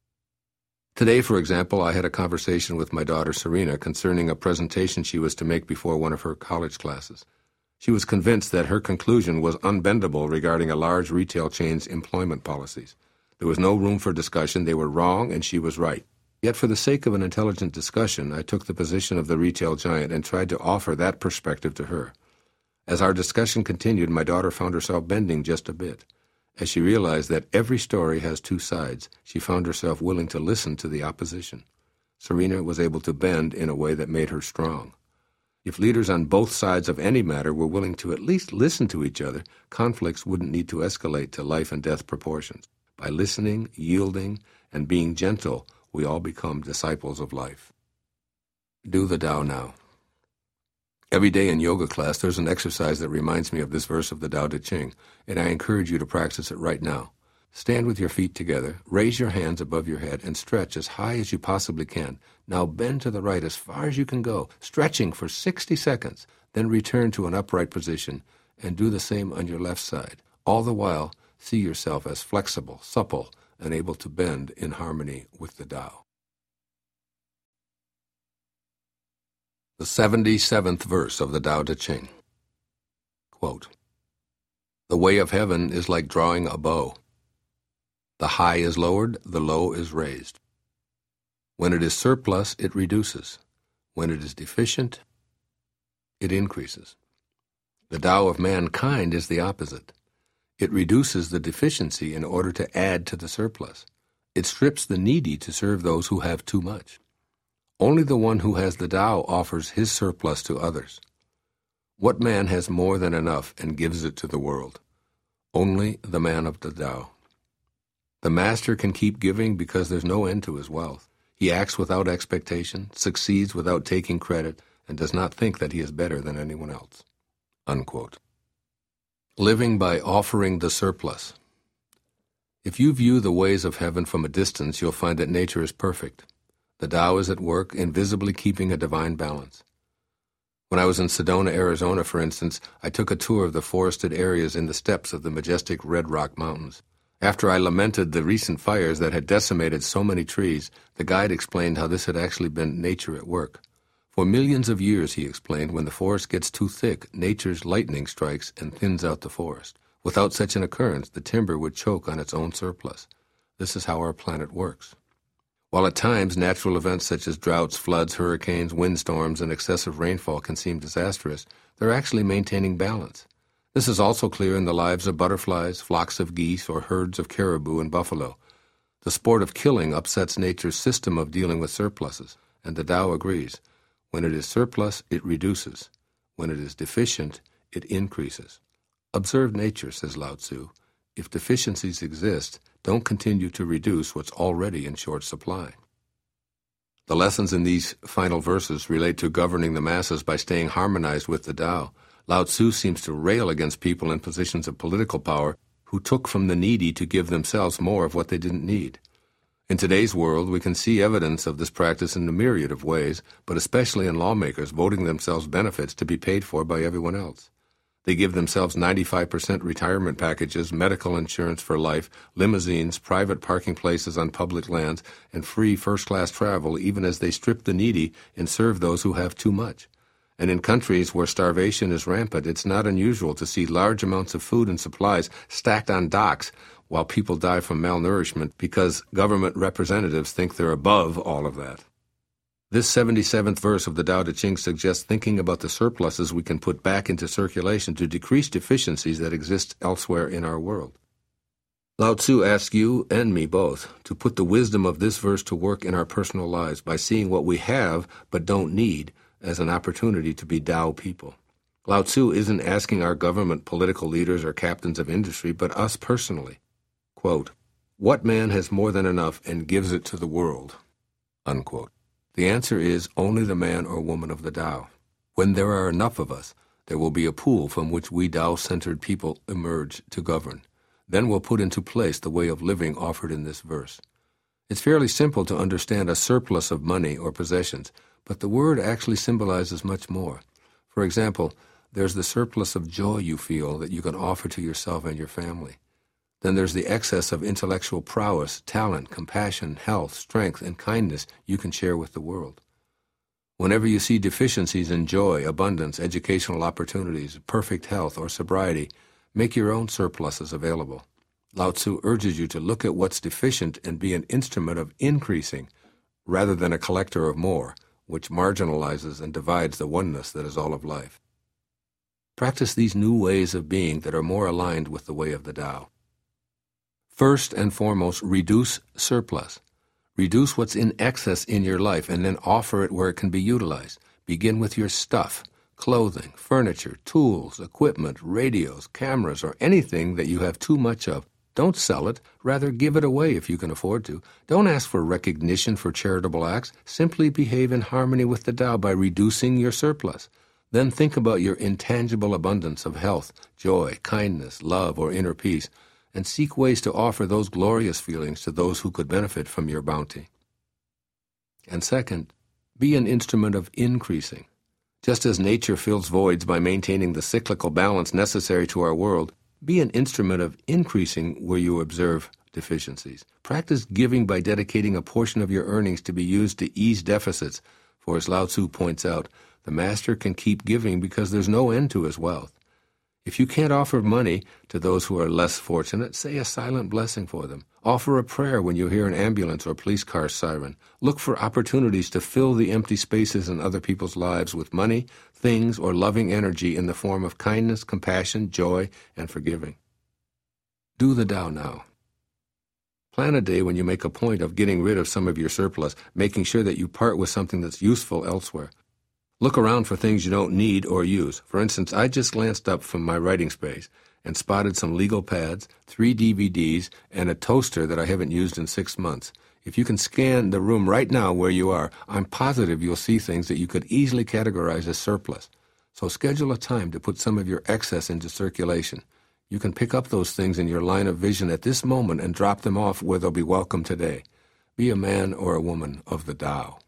Today, for example, I had a conversation with my daughter Serena concerning a presentation she was to make before one of her college classes. She was convinced that her conclusion was unbendable regarding a large retail chain's employment policies. There was no room for discussion. They were wrong, and she was right. Yet for the sake of an intelligent discussion, I took the position of the retail giant and tried to offer that perspective to her. As our discussion continued, my daughter found herself bending just a bit. As she realized that every story has two sides, she found herself willing to listen to the opposition. Serena was able to bend in a way that made her strong. If leaders on both sides of any matter were willing to at least listen to each other, conflicts wouldn't need to escalate to life and death proportions. By listening, yielding, and being gentle, we all become disciples of life. Do the Tao now. Every day in yoga class, there's an exercise that reminds me of this verse of the Tao Te Ching, and I encourage you to practice it right now. Stand with your feet together, raise your hands above your head, and stretch as high as you possibly can. Now bend to the right as far as you can go, stretching for 60 seconds, then return to an upright position, and do the same on your left side. All the while, see yourself as flexible, supple, and able to bend in harmony with the Tao. The 77th verse of the Tao Te Ching. Quote, "The way of heaven is like drawing a bow. The high is lowered, the low is raised. When it is surplus, it reduces. When it is deficient, it increases. The Tao of mankind is the opposite. It reduces the deficiency in order to add to the surplus. It strips the needy to serve those who have too much. Only the one who has the Tao offers his surplus to others. What man has more than enough and gives it to the world? Only the man of the Tao. The master can keep giving because there's no end to his wealth. He acts without expectation, succeeds without taking credit, and does not think that he is better than anyone else." Unquote. Living by offering the surplus. If you view the ways of heaven from a distance, you'll find that nature is perfect. The Tao is at work, invisibly keeping a divine balance. When I was in Sedona, Arizona, for instance, I took a tour of the forested areas in the steppes of the majestic Red Rock Mountains. After I lamented the recent fires that had decimated so many trees, the guide explained how this had actually been nature at work. For millions of years, he explained, when the forest gets too thick, nature's lightning strikes and thins out the forest. Without such an occurrence, the timber would choke on its own surplus. This is how our planet works. While at times natural events such as droughts, floods, hurricanes, windstorms, and excessive rainfall can seem disastrous, they're actually maintaining balance. This is also clear in the lives of butterflies, flocks of geese, or herds of caribou and buffalo. The sport of killing upsets nature's system of dealing with surpluses, and the Tao agrees. When it is surplus, it reduces. When it is deficient, it increases. Observe nature, says Lao Tzu. If deficiencies exist, don't continue to reduce what's already in short supply. The lessons in these final verses relate to governing the masses by staying harmonized with the Tao. Lao Tzu seems to rail against people in positions of political power who took from the needy to give themselves more of what they didn't need. In today's world, we can see evidence of this practice in a myriad of ways, but especially in lawmakers voting themselves benefits to be paid for by everyone else. They give themselves 95% retirement packages, medical insurance for life, limousines, private parking places on public lands, and free first-class travel even as they strip the needy and serve those who have too much. And in countries where starvation is rampant, it's not unusual to see large amounts of food and supplies stacked on docks while people die from malnourishment because government representatives think they're above all of that. This 77th verse of the Tao Te Ching suggests thinking about the surpluses we can put back into circulation to decrease deficiencies that exist elsewhere in our world. Lao Tzu asks you and me both to put the wisdom of this verse to work in our personal lives by seeing what we have but don't need as an opportunity to be Tao people. Lao Tzu isn't asking our government, political leaders, or captains of industry, but us personally. Quote, "What man has more than enough and gives it to the world?" Unquote. The answer is only the man or woman of the Tao. When there are enough of us, there will be a pool from which we Tao-centered people emerge to govern. Then we'll put into place the way of living offered in this verse. It's fairly simple to understand a surplus of money or possessions, but the word actually symbolizes much more. For example, there's the surplus of joy you feel that you can offer to yourself and your family. Then there's the excess of intellectual prowess, talent, compassion, health, strength, and kindness you can share with the world. Whenever you see deficiencies in joy, abundance, educational opportunities, perfect health, or sobriety, make your own surpluses available. Lao Tzu urges you to look at what's deficient and be an instrument of increasing rather than a collector of more, which marginalizes and divides the oneness that is all of life. Practice these new ways of being that are more aligned with the way of the Tao. First and foremost, reduce surplus. Reduce what's in excess in your life and then offer it where it can be utilized. Begin with your stuff, clothing, furniture, tools, equipment, radios, cameras, or anything that you have too much of. Don't sell it. Rather, give it away if you can afford to. Don't ask for recognition for charitable acts. Simply behave in harmony with the Tao by reducing your surplus. Then think about your intangible abundance of health, joy, kindness, love, or inner peace, and seek ways to offer those glorious feelings to those who could benefit from your bounty. And second, be an instrument of increasing. Just as nature fills voids by maintaining the cyclical balance necessary to our world, be an instrument of increasing where you observe deficiencies. Practice giving by dedicating a portion of your earnings to be used to ease deficits, for as Lao Tzu points out, the master can keep giving because there's no end to his wealth. If you can't offer money to those who are less fortunate, say a silent blessing for them. Offer a prayer when you hear an ambulance or police car siren. Look for opportunities to fill the empty spaces in other people's lives with money, things, or loving energy in the form of kindness, compassion, joy, and forgiving. Do the Tao now. Plan a day when you make a point of getting rid of some of your surplus, making sure that you part with something that's useful elsewhere. Look around for things you don't need or use. For instance, I just glanced up from my writing space and spotted some legal pads, 3 DVDs, and a toaster that I haven't used in 6 months. If you can scan the room right now where you are, I'm positive you'll see things that you could easily categorize as surplus. So schedule a time to put some of your excess into circulation. You can pick up those things in your line of vision at this moment and drop them off where they'll be welcome today. Be a man or a woman of the Tao.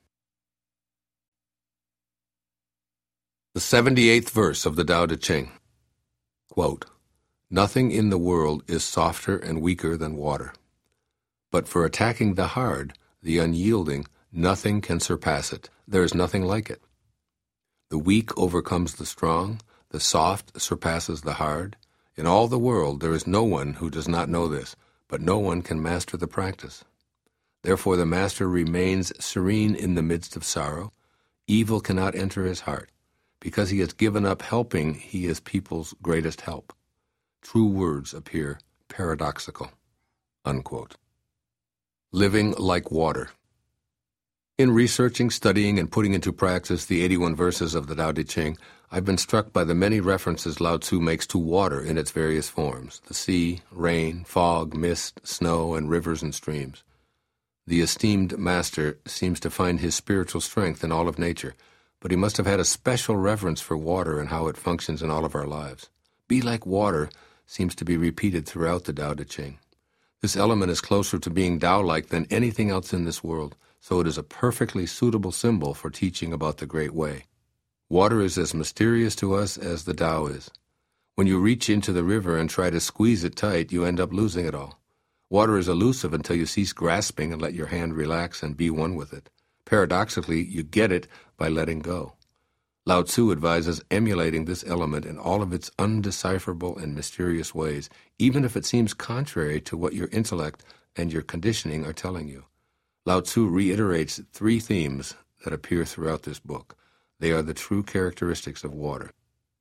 The 78th verse of the Tao Te Ching. Quote, "Nothing in the world is softer and weaker than water. But for attacking the hard, the unyielding, nothing can surpass it. There is nothing like it. The weak overcomes the strong, the soft surpasses the hard. In all the world there is no one who does not know this, but no one can master the practice. Therefore the master remains serene in the midst of sorrow. Evil cannot enter his heart. Because he has given up helping, he is people's greatest help. True words appear paradoxical." Unquote. Living like water. In researching, studying, and putting into practice the 81 verses of the Tao Te Ching, I've been struck by the many references Lao Tzu makes to water in its various forms: the sea, rain, fog, mist, snow, and rivers and streams. The esteemed master seems to find his spiritual strength in all of nature, but he must have had a special reverence for water and how it functions in all of our lives. Be like water seems to be repeated throughout the Tao Te Ching. This element is closer to being Tao-like than anything else in this world, so it is a perfectly suitable symbol for teaching about the Great Way. Water is as mysterious to us as the Tao is. When you reach into the river and try to squeeze it tight, you end up losing it all. Water is elusive until you cease grasping and let your hand relax and be one with it. Paradoxically, you get it by letting go. Lao Tzu advises emulating this element in all of its undecipherable and mysterious ways, even if it seems contrary to what your intellect and your conditioning are telling you. Lao Tzu reiterates 3 themes that appear throughout this book. They are the true characteristics of water.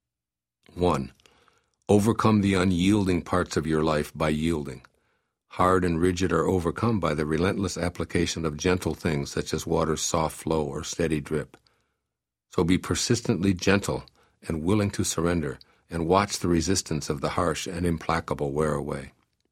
1. Overcome the unyielding parts of your life by yielding. Hard and rigid are overcome by the relentless application of gentle things such as water's soft flow or steady drip. So be persistently gentle and willing to surrender, and watch the resistance of the harsh and implacable wear away.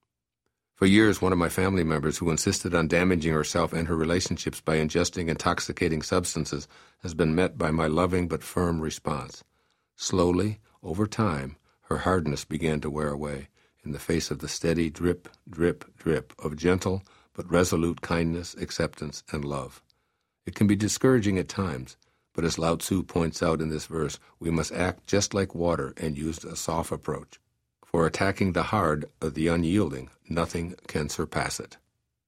For years, one of my family members who insisted on damaging herself and her relationships by ingesting intoxicating substances has been met by my loving but firm response. Slowly, over time, her hardness began to wear away in the face of the steady drip, drip, drip of gentle but resolute kindness, acceptance, and love. It can be discouraging at times, but as Lao Tzu points out in this verse, we must act just like water and use a soft approach. For attacking the hard, the unyielding, nothing can surpass it.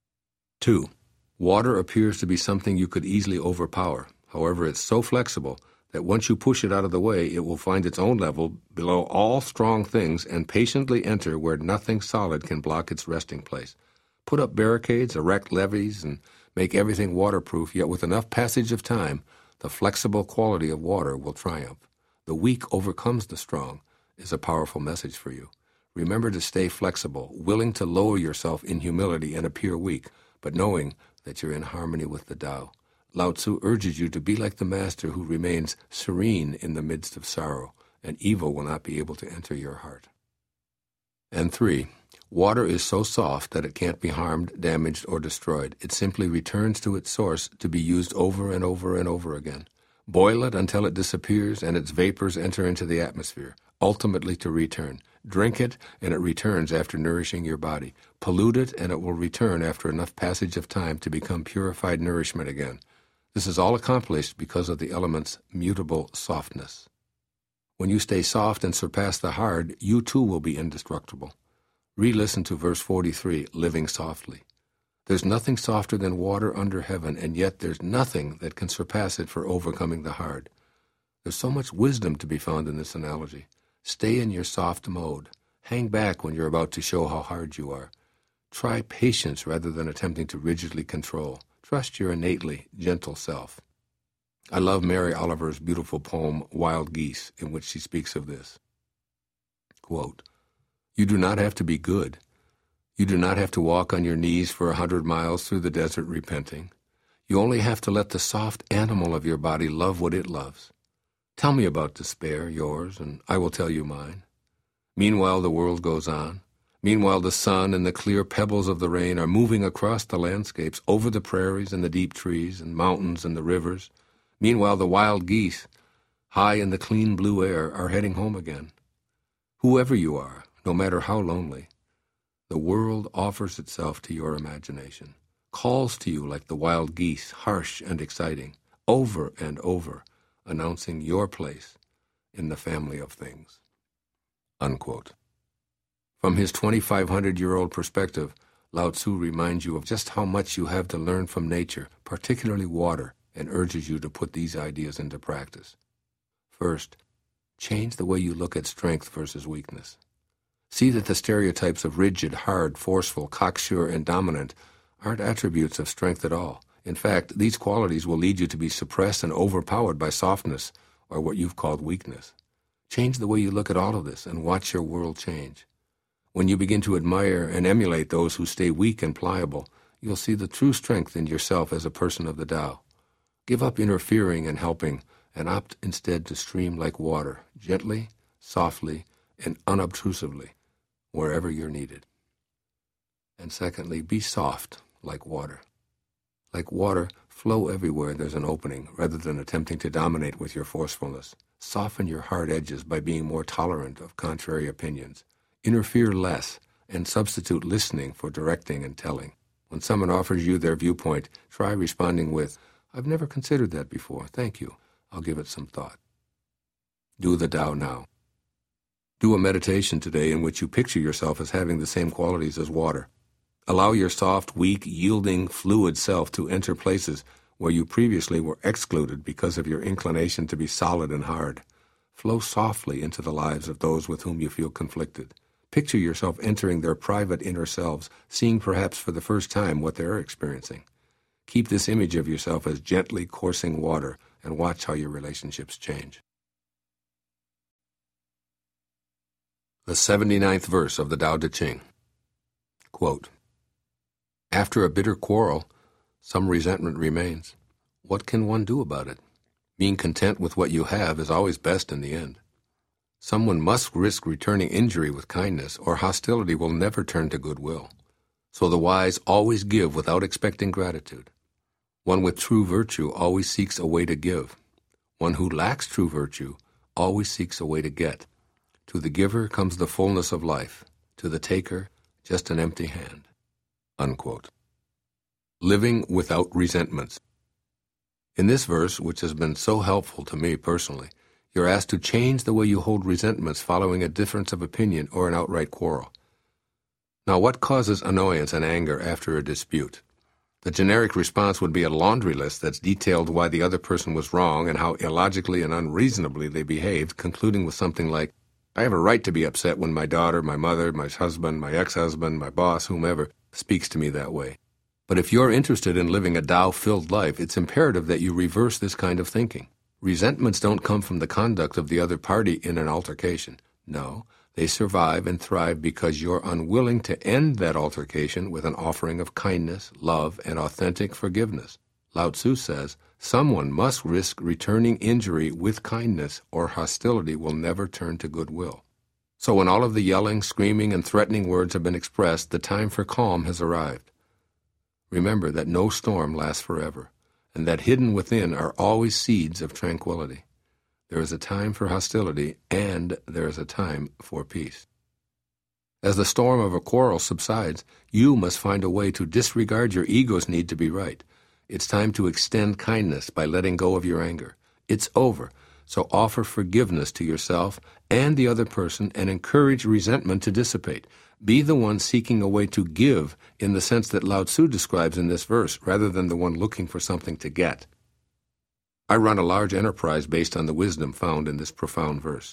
2. Water appears to be something you could easily overpower. However, it's so flexible that once you push it out of the way, it will find its own level below all strong things and patiently enter where nothing solid can block its resting place. Put up barricades, erect levees, and make everything waterproof, yet with enough passage of time, the flexible quality of water will triumph. The weak overcomes the strong is a powerful message for you. Remember to stay flexible, willing to lower yourself in humility and appear weak, but knowing that you're in harmony with the Tao. Lao Tzu urges you to be like the master who remains serene in the midst of sorrow, and evil will not be able to enter your heart. And 3. Water is so soft that it can't be harmed, damaged, or destroyed. It simply returns to its source to be used over and over and over again. Boil it until it disappears and its vapors enter into the atmosphere, ultimately to return. Drink it, and it returns after nourishing your body. Pollute it, and it will return after enough passage of time to become purified nourishment again. This is all accomplished because of the element's mutable softness. When you stay soft and surpass the hard, you too will be indestructible. Re-listen to verse 43, living softly. There's nothing softer than water under heaven, and yet there's nothing that can surpass it for overcoming the hard. There's so much wisdom to be found in this analogy. Stay in your soft mode. Hang back when you're about to show how hard you are. Try patience rather than attempting to rigidly control. Trust your innately gentle self. I love Mary Oliver's beautiful poem, Wild Geese, in which she speaks of this. Quote, "You do not have to be good. You do not have to walk on your knees for 100 miles through the desert repenting. You only have to let the soft animal of your body love what it loves. Tell me about despair, yours, and I will tell you mine. Meanwhile, the world goes on. Meanwhile, the sun and the clear pebbles of the rain are moving across the landscapes, over the prairies and the deep trees and mountains and the rivers. Meanwhile, the wild geese, high in the clean blue air, are heading home again. Whoever you are, no matter how lonely, the world offers itself to your imagination, calls to you like the wild geese, harsh and exciting, over and over, announcing your place in the family of things." Unquote. From his 2,500-year-old perspective, Lao Tzu reminds you of just how much you have to learn from nature, particularly water, and urges you to put these ideas into practice. First, change the way you look at strength versus weakness. See that the stereotypes of rigid, hard, forceful, cocksure, and dominant aren't attributes of strength at all. In fact, these qualities will lead you to be suppressed and overpowered by softness, or what you've called weakness. Change the way you look at all of this and watch your world change. When you begin to admire and emulate those who stay weak and pliable, you'll see the true strength in yourself as a person of the Tao. Give up interfering and helping, and opt instead to stream like water, gently, softly, and unobtrusively, wherever you're needed. And secondly, be soft like water. Like water, flow everywhere there's an opening, rather than attempting to dominate with your forcefulness. Soften your hard edges by being more tolerant of contrary opinions. Interfere less, and substitute listening for directing and telling. When someone offers you their viewpoint, try responding with, "I've never considered that before. Thank you. I'll give it some thought." Do the Tao now. Do a meditation today in which you picture yourself as having the same qualities as water. Allow your soft, weak, yielding, fluid self to enter places where you previously were excluded because of your inclination to be solid and hard. Flow softly into the lives of those with whom you feel conflicted. Picture yourself entering their private inner selves, seeing perhaps for the first time what they're experiencing. Keep this image of yourself as gently coursing water and watch how your relationships change. The 79th verse of the Tao Te Ching. Quote, "After a bitter quarrel, some resentment remains. What can one do about it? Being content with what you have is always best in the end. Someone must risk returning injury with kindness, or hostility will never turn to goodwill. So the wise always give without expecting gratitude. One with true virtue always seeks a way to give. One who lacks true virtue always seeks a way to get. To the giver comes the fullness of life. To the taker, just an empty hand." Unquote. Living without resentments. In this verse, which has been so helpful to me personally, you're asked to change the way you hold resentments following a difference of opinion or an outright quarrel. Now, what causes annoyance and anger after a dispute? The generic response would be a laundry list that's detailed why the other person was wrong and how illogically and unreasonably they behaved, concluding with something like, "I have a right to be upset when my daughter, my mother, my husband, my ex-husband, my boss, whomever, speaks to me that way." But if you're interested in living a Tao-filled life, it's imperative that you reverse this kind of thinking. Resentments don't come from the conduct of the other party in an altercation. No, they survive and thrive because you're unwilling to end that altercation with an offering of kindness, love, and authentic forgiveness. Lao Tzu says, someone must risk returning injury with kindness, or hostility will never turn to goodwill. So when all of the yelling, screaming, and threatening words have been expressed, the time for calm has arrived. Remember that no storm lasts forever, and that hidden within are always seeds of tranquility. There is a time for hostility, and there is a time for peace. As the storm of a quarrel subsides, you must find a way to disregard your ego's need to be right. It's time to extend kindness by letting go of your anger. It's over, so offer forgiveness to yourself and the other person and encourage resentment to dissipate. Be the one seeking a way to give in the sense that Lao Tzu describes in this verse, rather than the one looking for something to get. I run a large enterprise based on the wisdom found in this profound verse.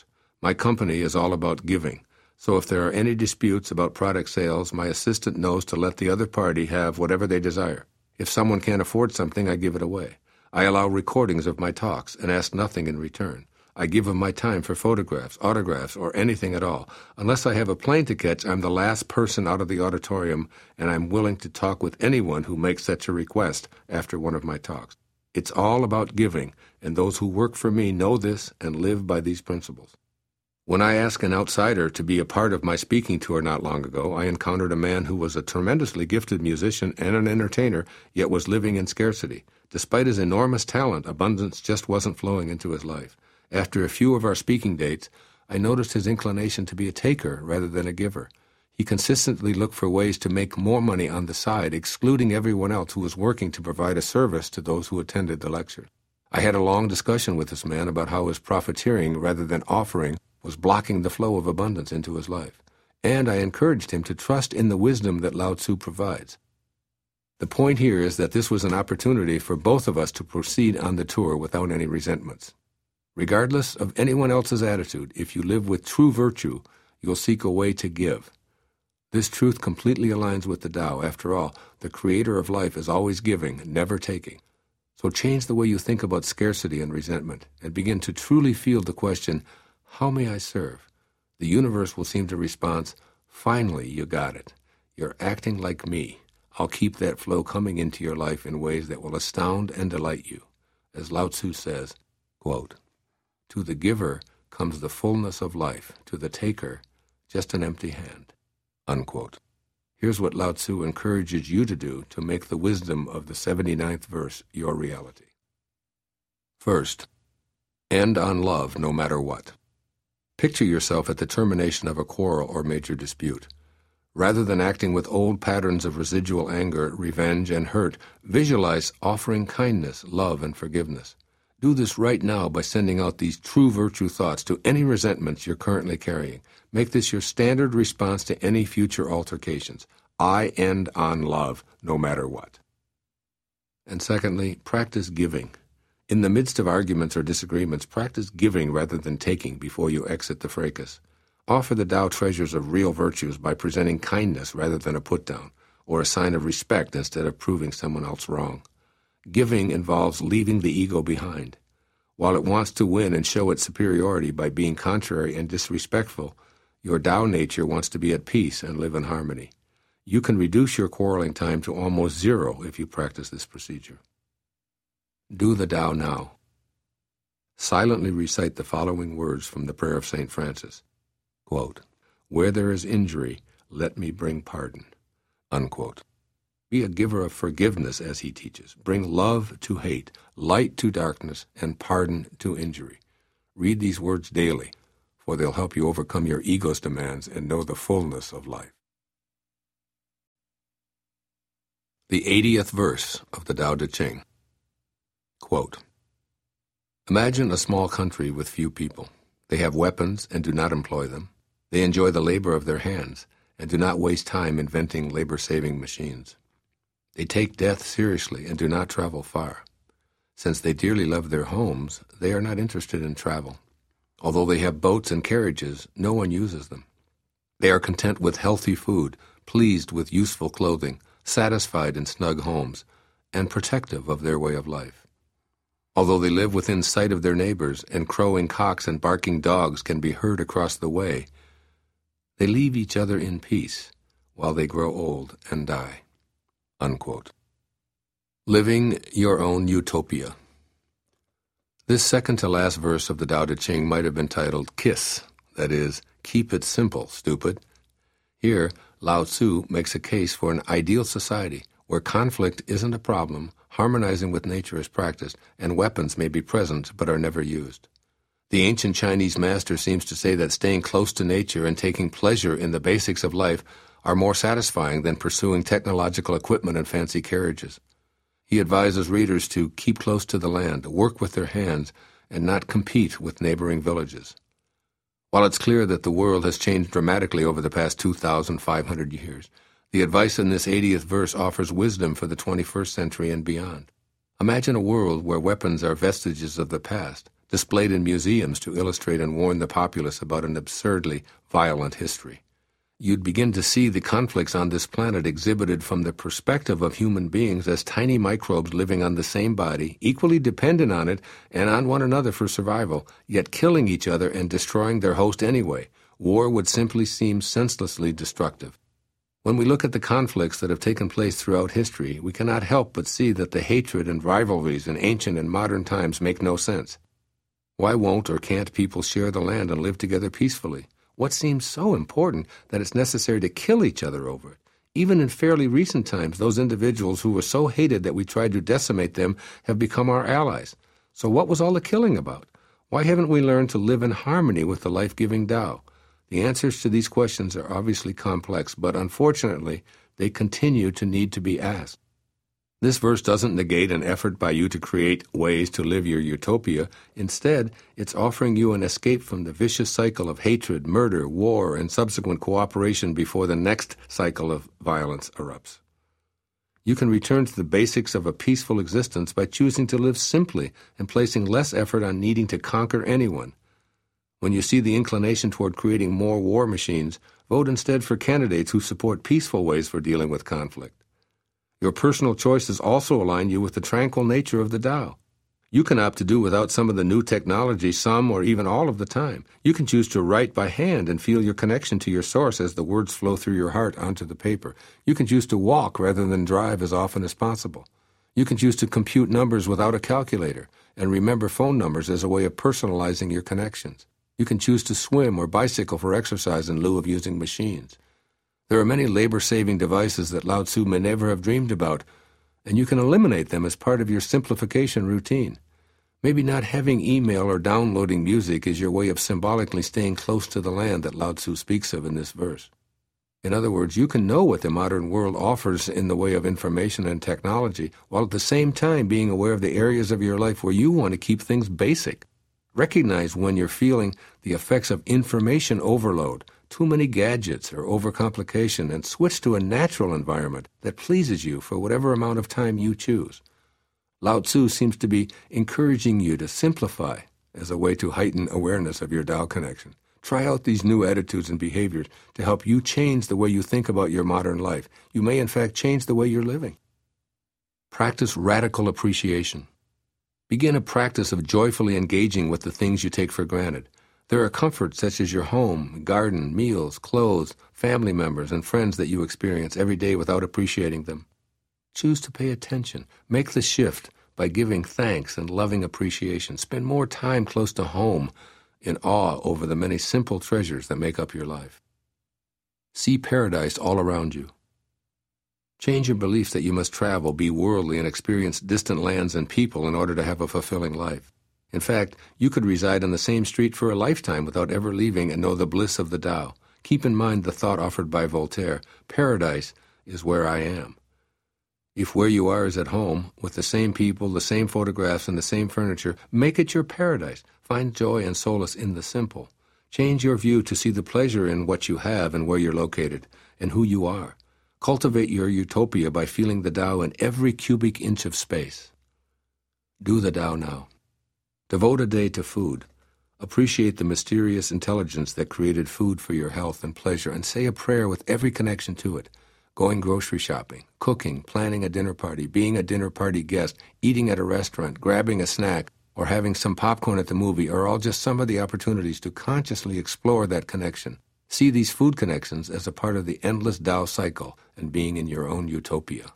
My company is all about giving, so if there are any disputes about product sales, my assistant knows to let the other party have whatever they desire. If someone can't afford something, I give it away. I allow recordings of my talks and ask nothing in return. I give of my time for photographs, autographs, or anything at all. Unless I have a plane to catch, I'm the last person out of the auditorium, and I'm willing to talk with anyone who makes such a request after one of my talks. It's all about giving, and those who work for me know this and live by these principles. When I asked an outsider to be a part of my speaking tour not long ago, I encountered a man who was a tremendously gifted musician and an entertainer, yet was living in scarcity. Despite his enormous talent, abundance just wasn't flowing into his life. After a few of our speaking dates, I noticed his inclination to be a taker rather than a giver. He consistently looked for ways to make more money on the side, excluding everyone else who was working to provide a service to those who attended the lecture. I had a long discussion with this man about how his profiteering rather than offering was blocking the flow of abundance into his life, and I encouraged him to trust in the wisdom that Lao Tzu provides. The point here is that this was an opportunity for both of us to proceed on the tour without any resentments. Regardless of anyone else's attitude, if you live with true virtue, you'll seek a way to give. This truth completely aligns with the Tao. After all, the creator of life is always giving, never taking. So change the way you think about scarcity and resentment, and begin to truly feel the question, how may I serve? The universe will seem to respond, finally you got it. You're acting like me. I'll keep that flow coming into your life in ways that will astound and delight you. As Lao Tzu says, quote, to the giver comes the fullness of life, to the taker, just an empty hand. Unquote. Here's what Lao Tzu encourages you to do to make the wisdom of the 79th verse your reality. First, end on love no matter what. Picture yourself at the termination of a quarrel or major dispute. Rather than acting with old patterns of residual anger, revenge, and hurt, visualize offering kindness, love, and forgiveness. Do this right now by sending out these true virtue thoughts to any resentments you're currently carrying. Make this your standard response to any future altercations. I end on love, no matter what. And secondly, practice giving. In the midst of arguments or disagreements, practice giving rather than taking before you exit the fracas. Offer the Tao treasures of real virtues by presenting kindness rather than a put-down, or a sign of respect instead of proving someone else wrong. Giving involves leaving the ego behind. While it wants to win and show its superiority by being contrary and disrespectful, your Tao nature wants to be at peace and live in harmony. You can reduce your quarreling time to almost zero if you practice this procedure. Do the Tao now. Silently recite the following words from the prayer of St. Francis. Quote, where there is injury, let me bring pardon. Unquote. Be a giver of forgiveness, as he teaches. Bring love to hate, light to darkness, and pardon to injury. Read these words daily, for they'll help you overcome your ego's demands and know the fullness of life. The 80th verse of the Tao Te Ching. Quote, imagine a small country with few people. They have weapons and do not employ them. They enjoy the labor of their hands and do not waste time inventing labor-saving machines. They take death seriously and do not travel far. Since they dearly love their homes, they are not interested in travel. Although they have boats and carriages, no one uses them. They are content with healthy food, pleased with useful clothing, satisfied in snug homes, and protective of their way of life. Although they live within sight of their neighbors, and crowing cocks and barking dogs can be heard across the way, they leave each other in peace while they grow old and die. Unquote. Living your own utopia. This second-to-last verse of the Tao Te Ching might have been titled KISS, that is, keep it simple, stupid. Here, Lao Tzu makes a case for an ideal society where conflict isn't a problem, harmonizing with nature is practiced, and weapons may be present but are never used. The ancient Chinese master seems to say that staying close to nature and taking pleasure in the basics of life are more satisfying than pursuing technological equipment and fancy carriages. He advises readers to keep close to the land, work with their hands, and not compete with neighboring villages. While it's clear that the world has changed dramatically over the past 2,500 years, the advice in this 80th verse offers wisdom for the 21st century and beyond. Imagine a world where weapons are vestiges of the past, displayed in museums to illustrate and warn the populace about an absurdly violent history. You'd begin to see the conflicts on this planet exhibited from the perspective of human beings as tiny microbes living on the same body, equally dependent on it and on one another for survival, yet killing each other and destroying their host anyway. War would simply seem senselessly destructive. When we look at the conflicts that have taken place throughout history, we cannot help but see that the hatred and rivalries in ancient and modern times make no sense. Why won't or can't people share the land and live together peacefully? What seems so important that it's necessary to kill each other over it? Even in fairly recent times, those individuals who were so hated that we tried to decimate them have become our allies. So what was all the killing about? Why haven't we learned to live in harmony with the life-giving Tao? The answers to these questions are obviously complex, but unfortunately, they continue to need to be asked. This verse doesn't negate an effort by you to create ways to live your utopia. Instead, it's offering you an escape from the vicious cycle of hatred, murder, war, and subsequent cooperation before the next cycle of violence erupts. You can return to the basics of a peaceful existence by choosing to live simply and placing less effort on needing to conquer anyone. When you see the inclination toward creating more war machines, vote instead for candidates who support peaceful ways for dealing with conflict. Your personal choices also align you with the tranquil nature of the Tao. You can opt to do without some of the new technology some or even all of the time. You can choose to write by hand and feel your connection to your source as the words flow through your heart onto the paper. You can choose to walk rather than drive as often as possible. You can choose to compute numbers without a calculator and remember phone numbers as a way of personalizing your connections. You can choose to swim or bicycle for exercise in lieu of using machines. There are many labor-saving devices that Lao Tzu may never have dreamed about, and you can eliminate them as part of your simplification routine. Maybe not having email or downloading music is your way of symbolically staying close to the land that Lao Tzu speaks of in this verse. In other words, you can know what the modern world offers in the way of information and technology, while at the same time being aware of the areas of your life where you want to keep things basic. Recognize when you're feeling the effects of information overload, too many gadgets or overcomplication, and switch to a natural environment that pleases you for whatever amount of time you choose. Lao Tzu seems to be encouraging you to simplify as a way to heighten awareness of your Tao connection. Try out these new attitudes and behaviors to help you change the way you think about your modern life. You may, in fact, change the way you're living. Practice radical appreciation. Begin a practice of joyfully engaging with the things you take for granted. There are comforts such as your home, garden, meals, clothes, family members, and friends that you experience every day without appreciating them. Choose to pay attention. Make the shift by giving thanks and loving appreciation. Spend more time close to home in awe over the many simple treasures that make up your life. See paradise all around you. Change your belief that you must travel, be worldly, and experience distant lands and people in order to have a fulfilling life. In fact, you could reside on the same street for a lifetime without ever leaving and know the bliss of the Tao. Keep in mind the thought offered by Voltaire, paradise is where I am. If where you are is at home, with the same people, the same photographs, and the same furniture, make it your paradise. Find joy and solace in the simple. Change your view to see the pleasure in what you have and where you're located, and who you are. Cultivate your utopia by feeling the Tao in every cubic inch of space. Do the Tao now. Devote a day to food. Appreciate the mysterious intelligence that created food for your health and pleasure, and say a prayer with every connection to it. Going grocery shopping, cooking, planning a dinner party, being a dinner party guest, eating at a restaurant, grabbing a snack, or having some popcorn at the movie are all just some of the opportunities to consciously explore that connection. See these food connections as a part of the endless Tao cycle and being in your own utopia.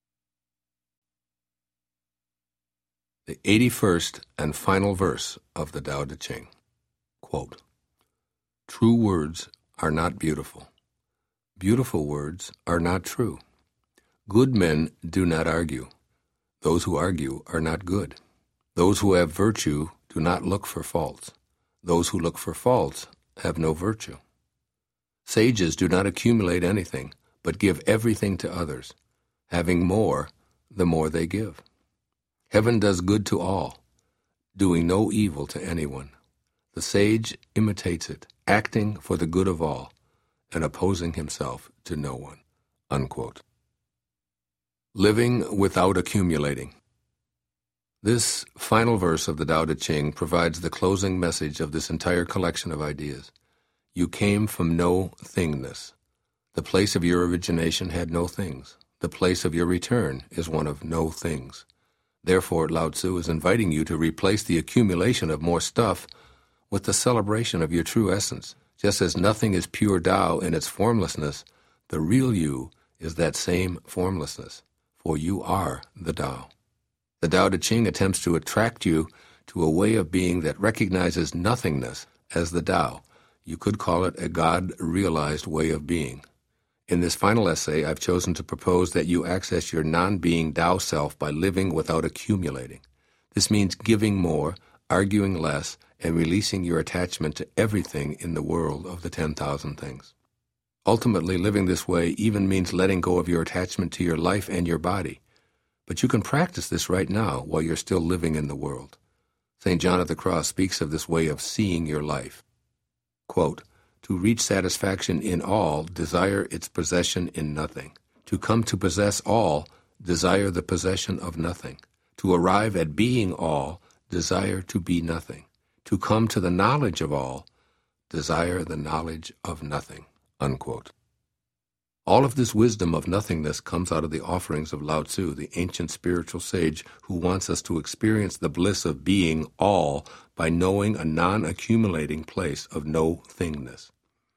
The 81st and final verse of the Tao Te Ching. Quote, "True words are not beautiful. Beautiful words are not true. Good men do not argue. Those who argue are not good. Those who have virtue do not look for faults. Those who look for faults have no virtue. Sages do not accumulate anything, but give everything to others. Having more, the more they give. Heaven does good to all, doing no evil to anyone. The sage imitates it, acting for the good of all, and opposing himself to no one." Unquote. Living without accumulating. This final verse of the Tao Te Ching provides the closing message of this entire collection of ideas. You came from no thingness. The place of your origination had no things. The place of your return is one of no things. Therefore, Lao Tzu is inviting you to replace the accumulation of more stuff with the celebration of your true essence. Just as nothing is pure Tao in its formlessness, the real you is that same formlessness, for you are the Tao. The Tao Te Ching attempts to attract you to a way of being that recognizes nothingness as the Tao. You could call it a God-realized way of being. In this final essay, I've chosen to propose that you access your non-being Tao self by living without accumulating. This means giving more, arguing less, and releasing your attachment to everything in the world of the 10,000 things. Ultimately, living this way even means letting go of your attachment to your life and your body. But you can practice this right now while you're still living in the world. St. John of the Cross speaks of this way of seeing your life. Quote, to reach satisfaction in all, desire its possession in nothing. To come to possess all, desire the possession of nothing. To arrive at being all, desire to be nothing. To come to the knowledge of all, desire the knowledge of nothing. Unquote. All of this wisdom of nothingness comes out of the offerings of Lao Tzu, the ancient spiritual sage who wants us to experience the bliss of being all by knowing a non-accumulating place of no thingness.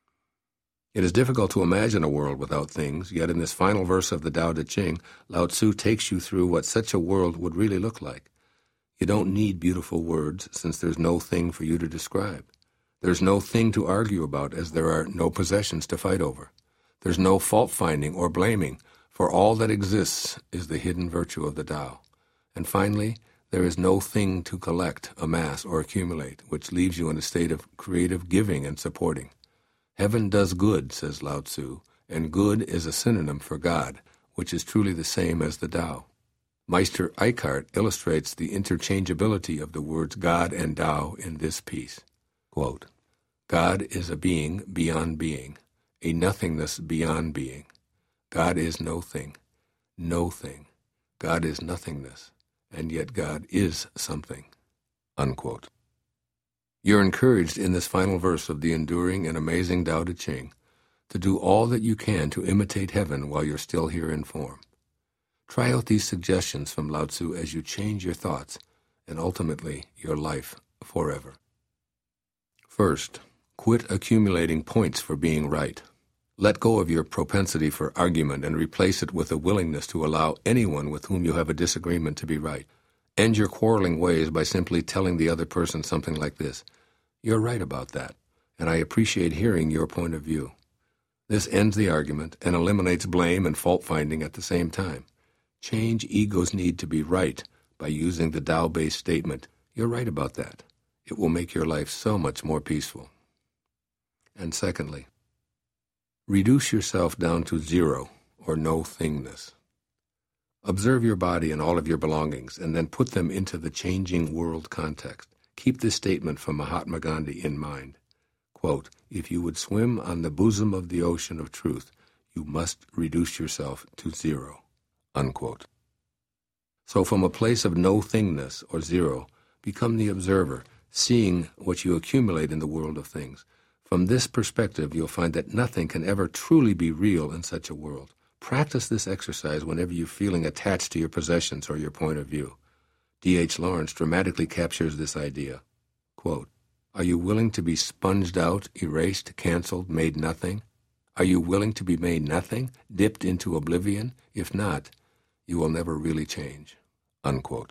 It is difficult to imagine a world without things, yet in this final verse of the Tao Te Ching, Lao Tzu takes you through what such a world would really look like. You don't need beautiful words, since there's no thing for you to describe. There's no thing to argue about, as there are no possessions to fight over. There's no fault-finding or blaming, for all that exists is the hidden virtue of the Tao. And finally, there is no thing to collect, amass, or accumulate, which leaves you in a state of creative giving and supporting. Heaven does good, says Lao Tzu, and good is a synonym for God, which is truly the same as the Tao. Meister Eckhart illustrates the interchangeability of the words God and Tao in this piece. Quote, God is a being beyond being, a nothingness beyond being. God is no thing, no thing. God is nothingness, and yet God is something. Unquote. You're encouraged in this final verse of the enduring and amazing Tao Te Ching to do all that you can to imitate heaven while you're still here in form. Try out these suggestions from Lao Tzu as you change your thoughts and ultimately your life forever. First, quit accumulating points for being right. Let go of your propensity for argument and replace it with a willingness to allow anyone with whom you have a disagreement to be right. End your quarreling ways by simply telling the other person something like this: you're right about that, and I appreciate hearing your point of view. This ends the argument and eliminates blame and fault-finding at the same time. Change ego's need to be right by using the Tao-based statement, you're right about that. It will make your life so much more peaceful. And secondly, reduce yourself down to zero or no thingness. Observe your body and all of your belongings, and then put them into the changing world context. Keep this statement from Mahatma Gandhi in mind. Quote, if you would swim on the bosom of the ocean of truth, you must reduce yourself to zero. Unquote. So from a place of no thingness or zero, become the observer, seeing what you accumulate in the world of things. From this perspective, you'll find that nothing can ever truly be real in such a world. Practice this exercise whenever you're feeling attached to your possessions or your point of view. D.H. Lawrence dramatically captures this idea. Quote, are you willing to be sponged out, erased, canceled, made nothing? Are you willing to be made nothing, dipped into oblivion? If not, you will never really change. Unquote.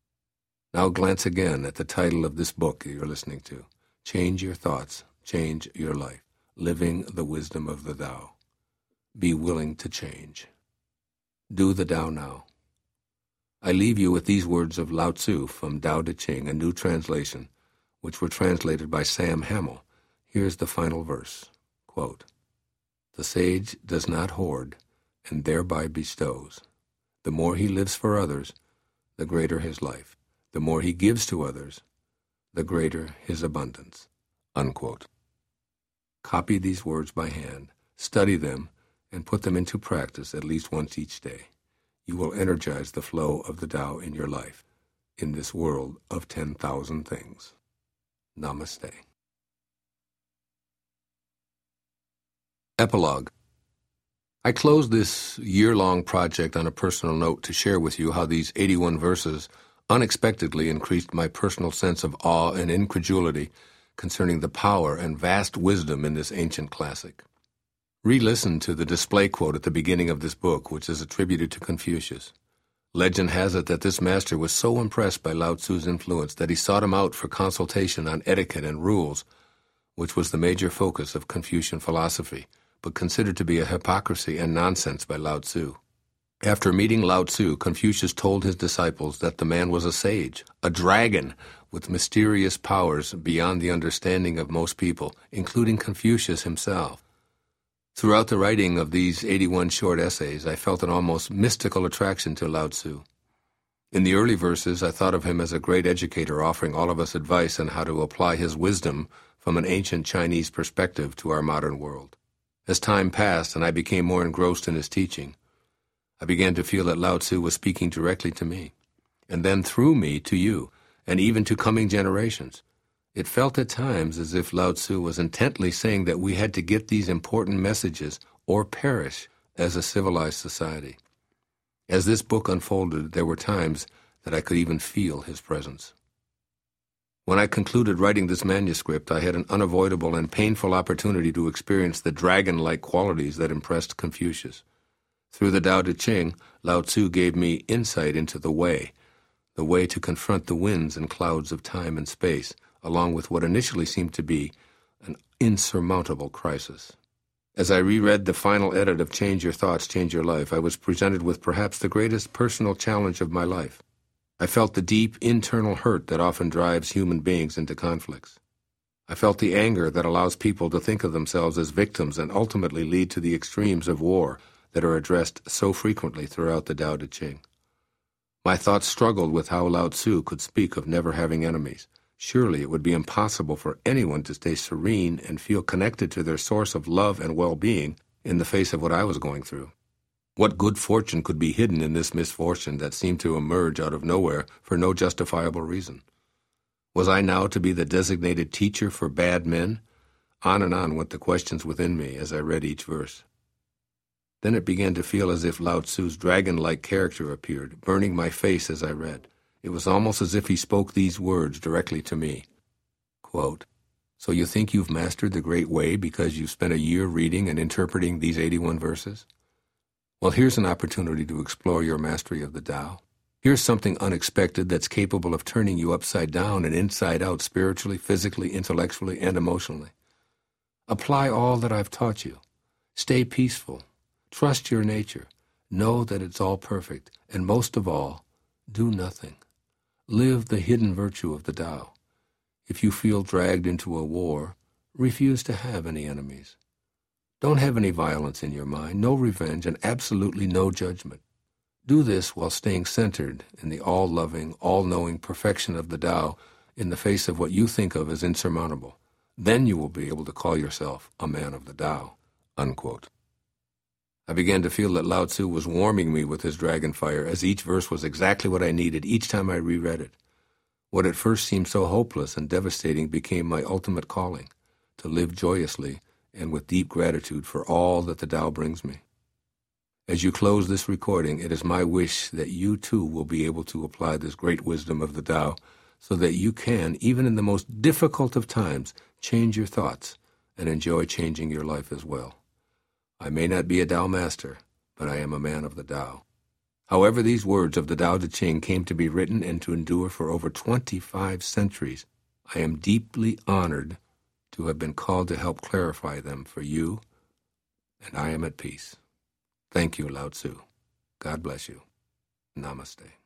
Now glance again at the title of this book you're listening to. Change your thoughts, change your life. Living the wisdom of the Tao. Be willing to change. Do the Tao now. I leave you with these words of Lao Tzu from Tao Te Ching, a new translation, which were translated by Sam Hamill. Here's the final verse. Quote, the sage does not hoard and thereby bestows. The more he lives for others, the greater his life. The more he gives to others, the greater his abundance. Unquote. Copy these words by hand, study them, and put them into practice at least once each day. You will energize the flow of the Tao in your life. in this world of 10,000 things. Namaste. Epilogue. I close this year-long project on a personal note to share with you how these 81 verses unexpectedly increased my personal sense of awe and incredulity concerning the power and vast wisdom in this ancient classic. Re-listen to the display quote at the beginning of this book, which is attributed to Confucius. Legend has it that this master was so impressed by Lao Tzu's influence that he sought him out for consultation on etiquette and rules, which was the major focus of Confucian philosophy, but considered to be a hypocrisy and nonsense by Lao Tzu. After meeting Lao Tzu, Confucius told his disciples that the man was a sage, a dragon, with mysterious powers beyond the understanding of most people, including Confucius himself. Throughout the writing of these 81 short essays, I felt an almost mystical attraction to Lao Tzu. In the early verses, I thought of him as a great educator offering all of us advice on how to apply his wisdom from an ancient Chinese perspective to our modern world. As time passed and I became more engrossed in his teaching, I began to feel that Lao Tzu was speaking directly to me, and then through me to you, and even to coming generations. It felt at times as if Lao Tzu was intently saying that we had to get these important messages or perish as a civilized society. As this book unfolded, there were times that I could even feel his presence. When I concluded writing this manuscript, I had an unavoidable and painful opportunity to experience the dragon-like qualities that impressed Confucius. Through the Tao Te Ching, Lao Tzu gave me insight into the way to confront the winds and clouds of time and space, along with what initially seemed to be an insurmountable crisis. As I reread the final edit of Change Your Thoughts, Change Your Life, I was presented with perhaps the greatest personal challenge of my life. I felt the deep internal hurt that often drives human beings into conflicts. I felt the anger that allows people to think of themselves as victims and ultimately lead to the extremes of war that are addressed so frequently throughout the Tao Te Ching. My thoughts struggled with how Lao Tzu could speak of never having enemies. Surely it would be impossible for anyone to stay serene and feel connected to their source of love and well-being in the face of what I was going through. What good fortune could be hidden in this misfortune that seemed to emerge out of nowhere for no justifiable reason? Was I now to be the designated teacher for bad men? On and on went the questions within me as I read each verse. Then it began to feel as if Lao Tzu's dragon-like character appeared, burning my face as I read. It was almost as if he spoke these words directly to me. Quote, "So you think you've mastered the Great Way because you've spent a year reading and interpreting these 81 verses? Well, here's an opportunity to explore your mastery of the Tao. Here's something unexpected that's capable of turning you upside down and inside out spiritually, physically, intellectually, and emotionally. Apply all that I've taught you. Stay peaceful. Trust your nature. Know that it's all perfect. And most of all, do nothing. Live the hidden virtue of the Tao. If you feel dragged into a war, refuse to have any enemies. Don't have any violence in your mind, no revenge, and absolutely no judgment. Do this while staying centered in the all-loving, all-knowing perfection of the Tao in the face of what you think of as insurmountable. Then you will be able to call yourself a man of the Tao." Unquote. I began to feel that Lao Tzu was warming me with his dragon fire, as each verse was exactly what I needed each time I reread it. What at first seemed so hopeless and devastating became my ultimate calling, to live joyously and with deep gratitude for all that the Tao brings me. As you close this recording, it is my wish that you too will be able to apply this great wisdom of the Tao so that you can, even in the most difficult of times, change your thoughts and enjoy changing your life as well. I may not be a Tao master, but I am a man of the Tao. However these words of the Tao Te Ching came to be written and to endure for over 25 centuries, I am deeply honored to have been called to help clarify them for you, and I am at peace. Thank you, Lao Tzu. God bless you. Namaste.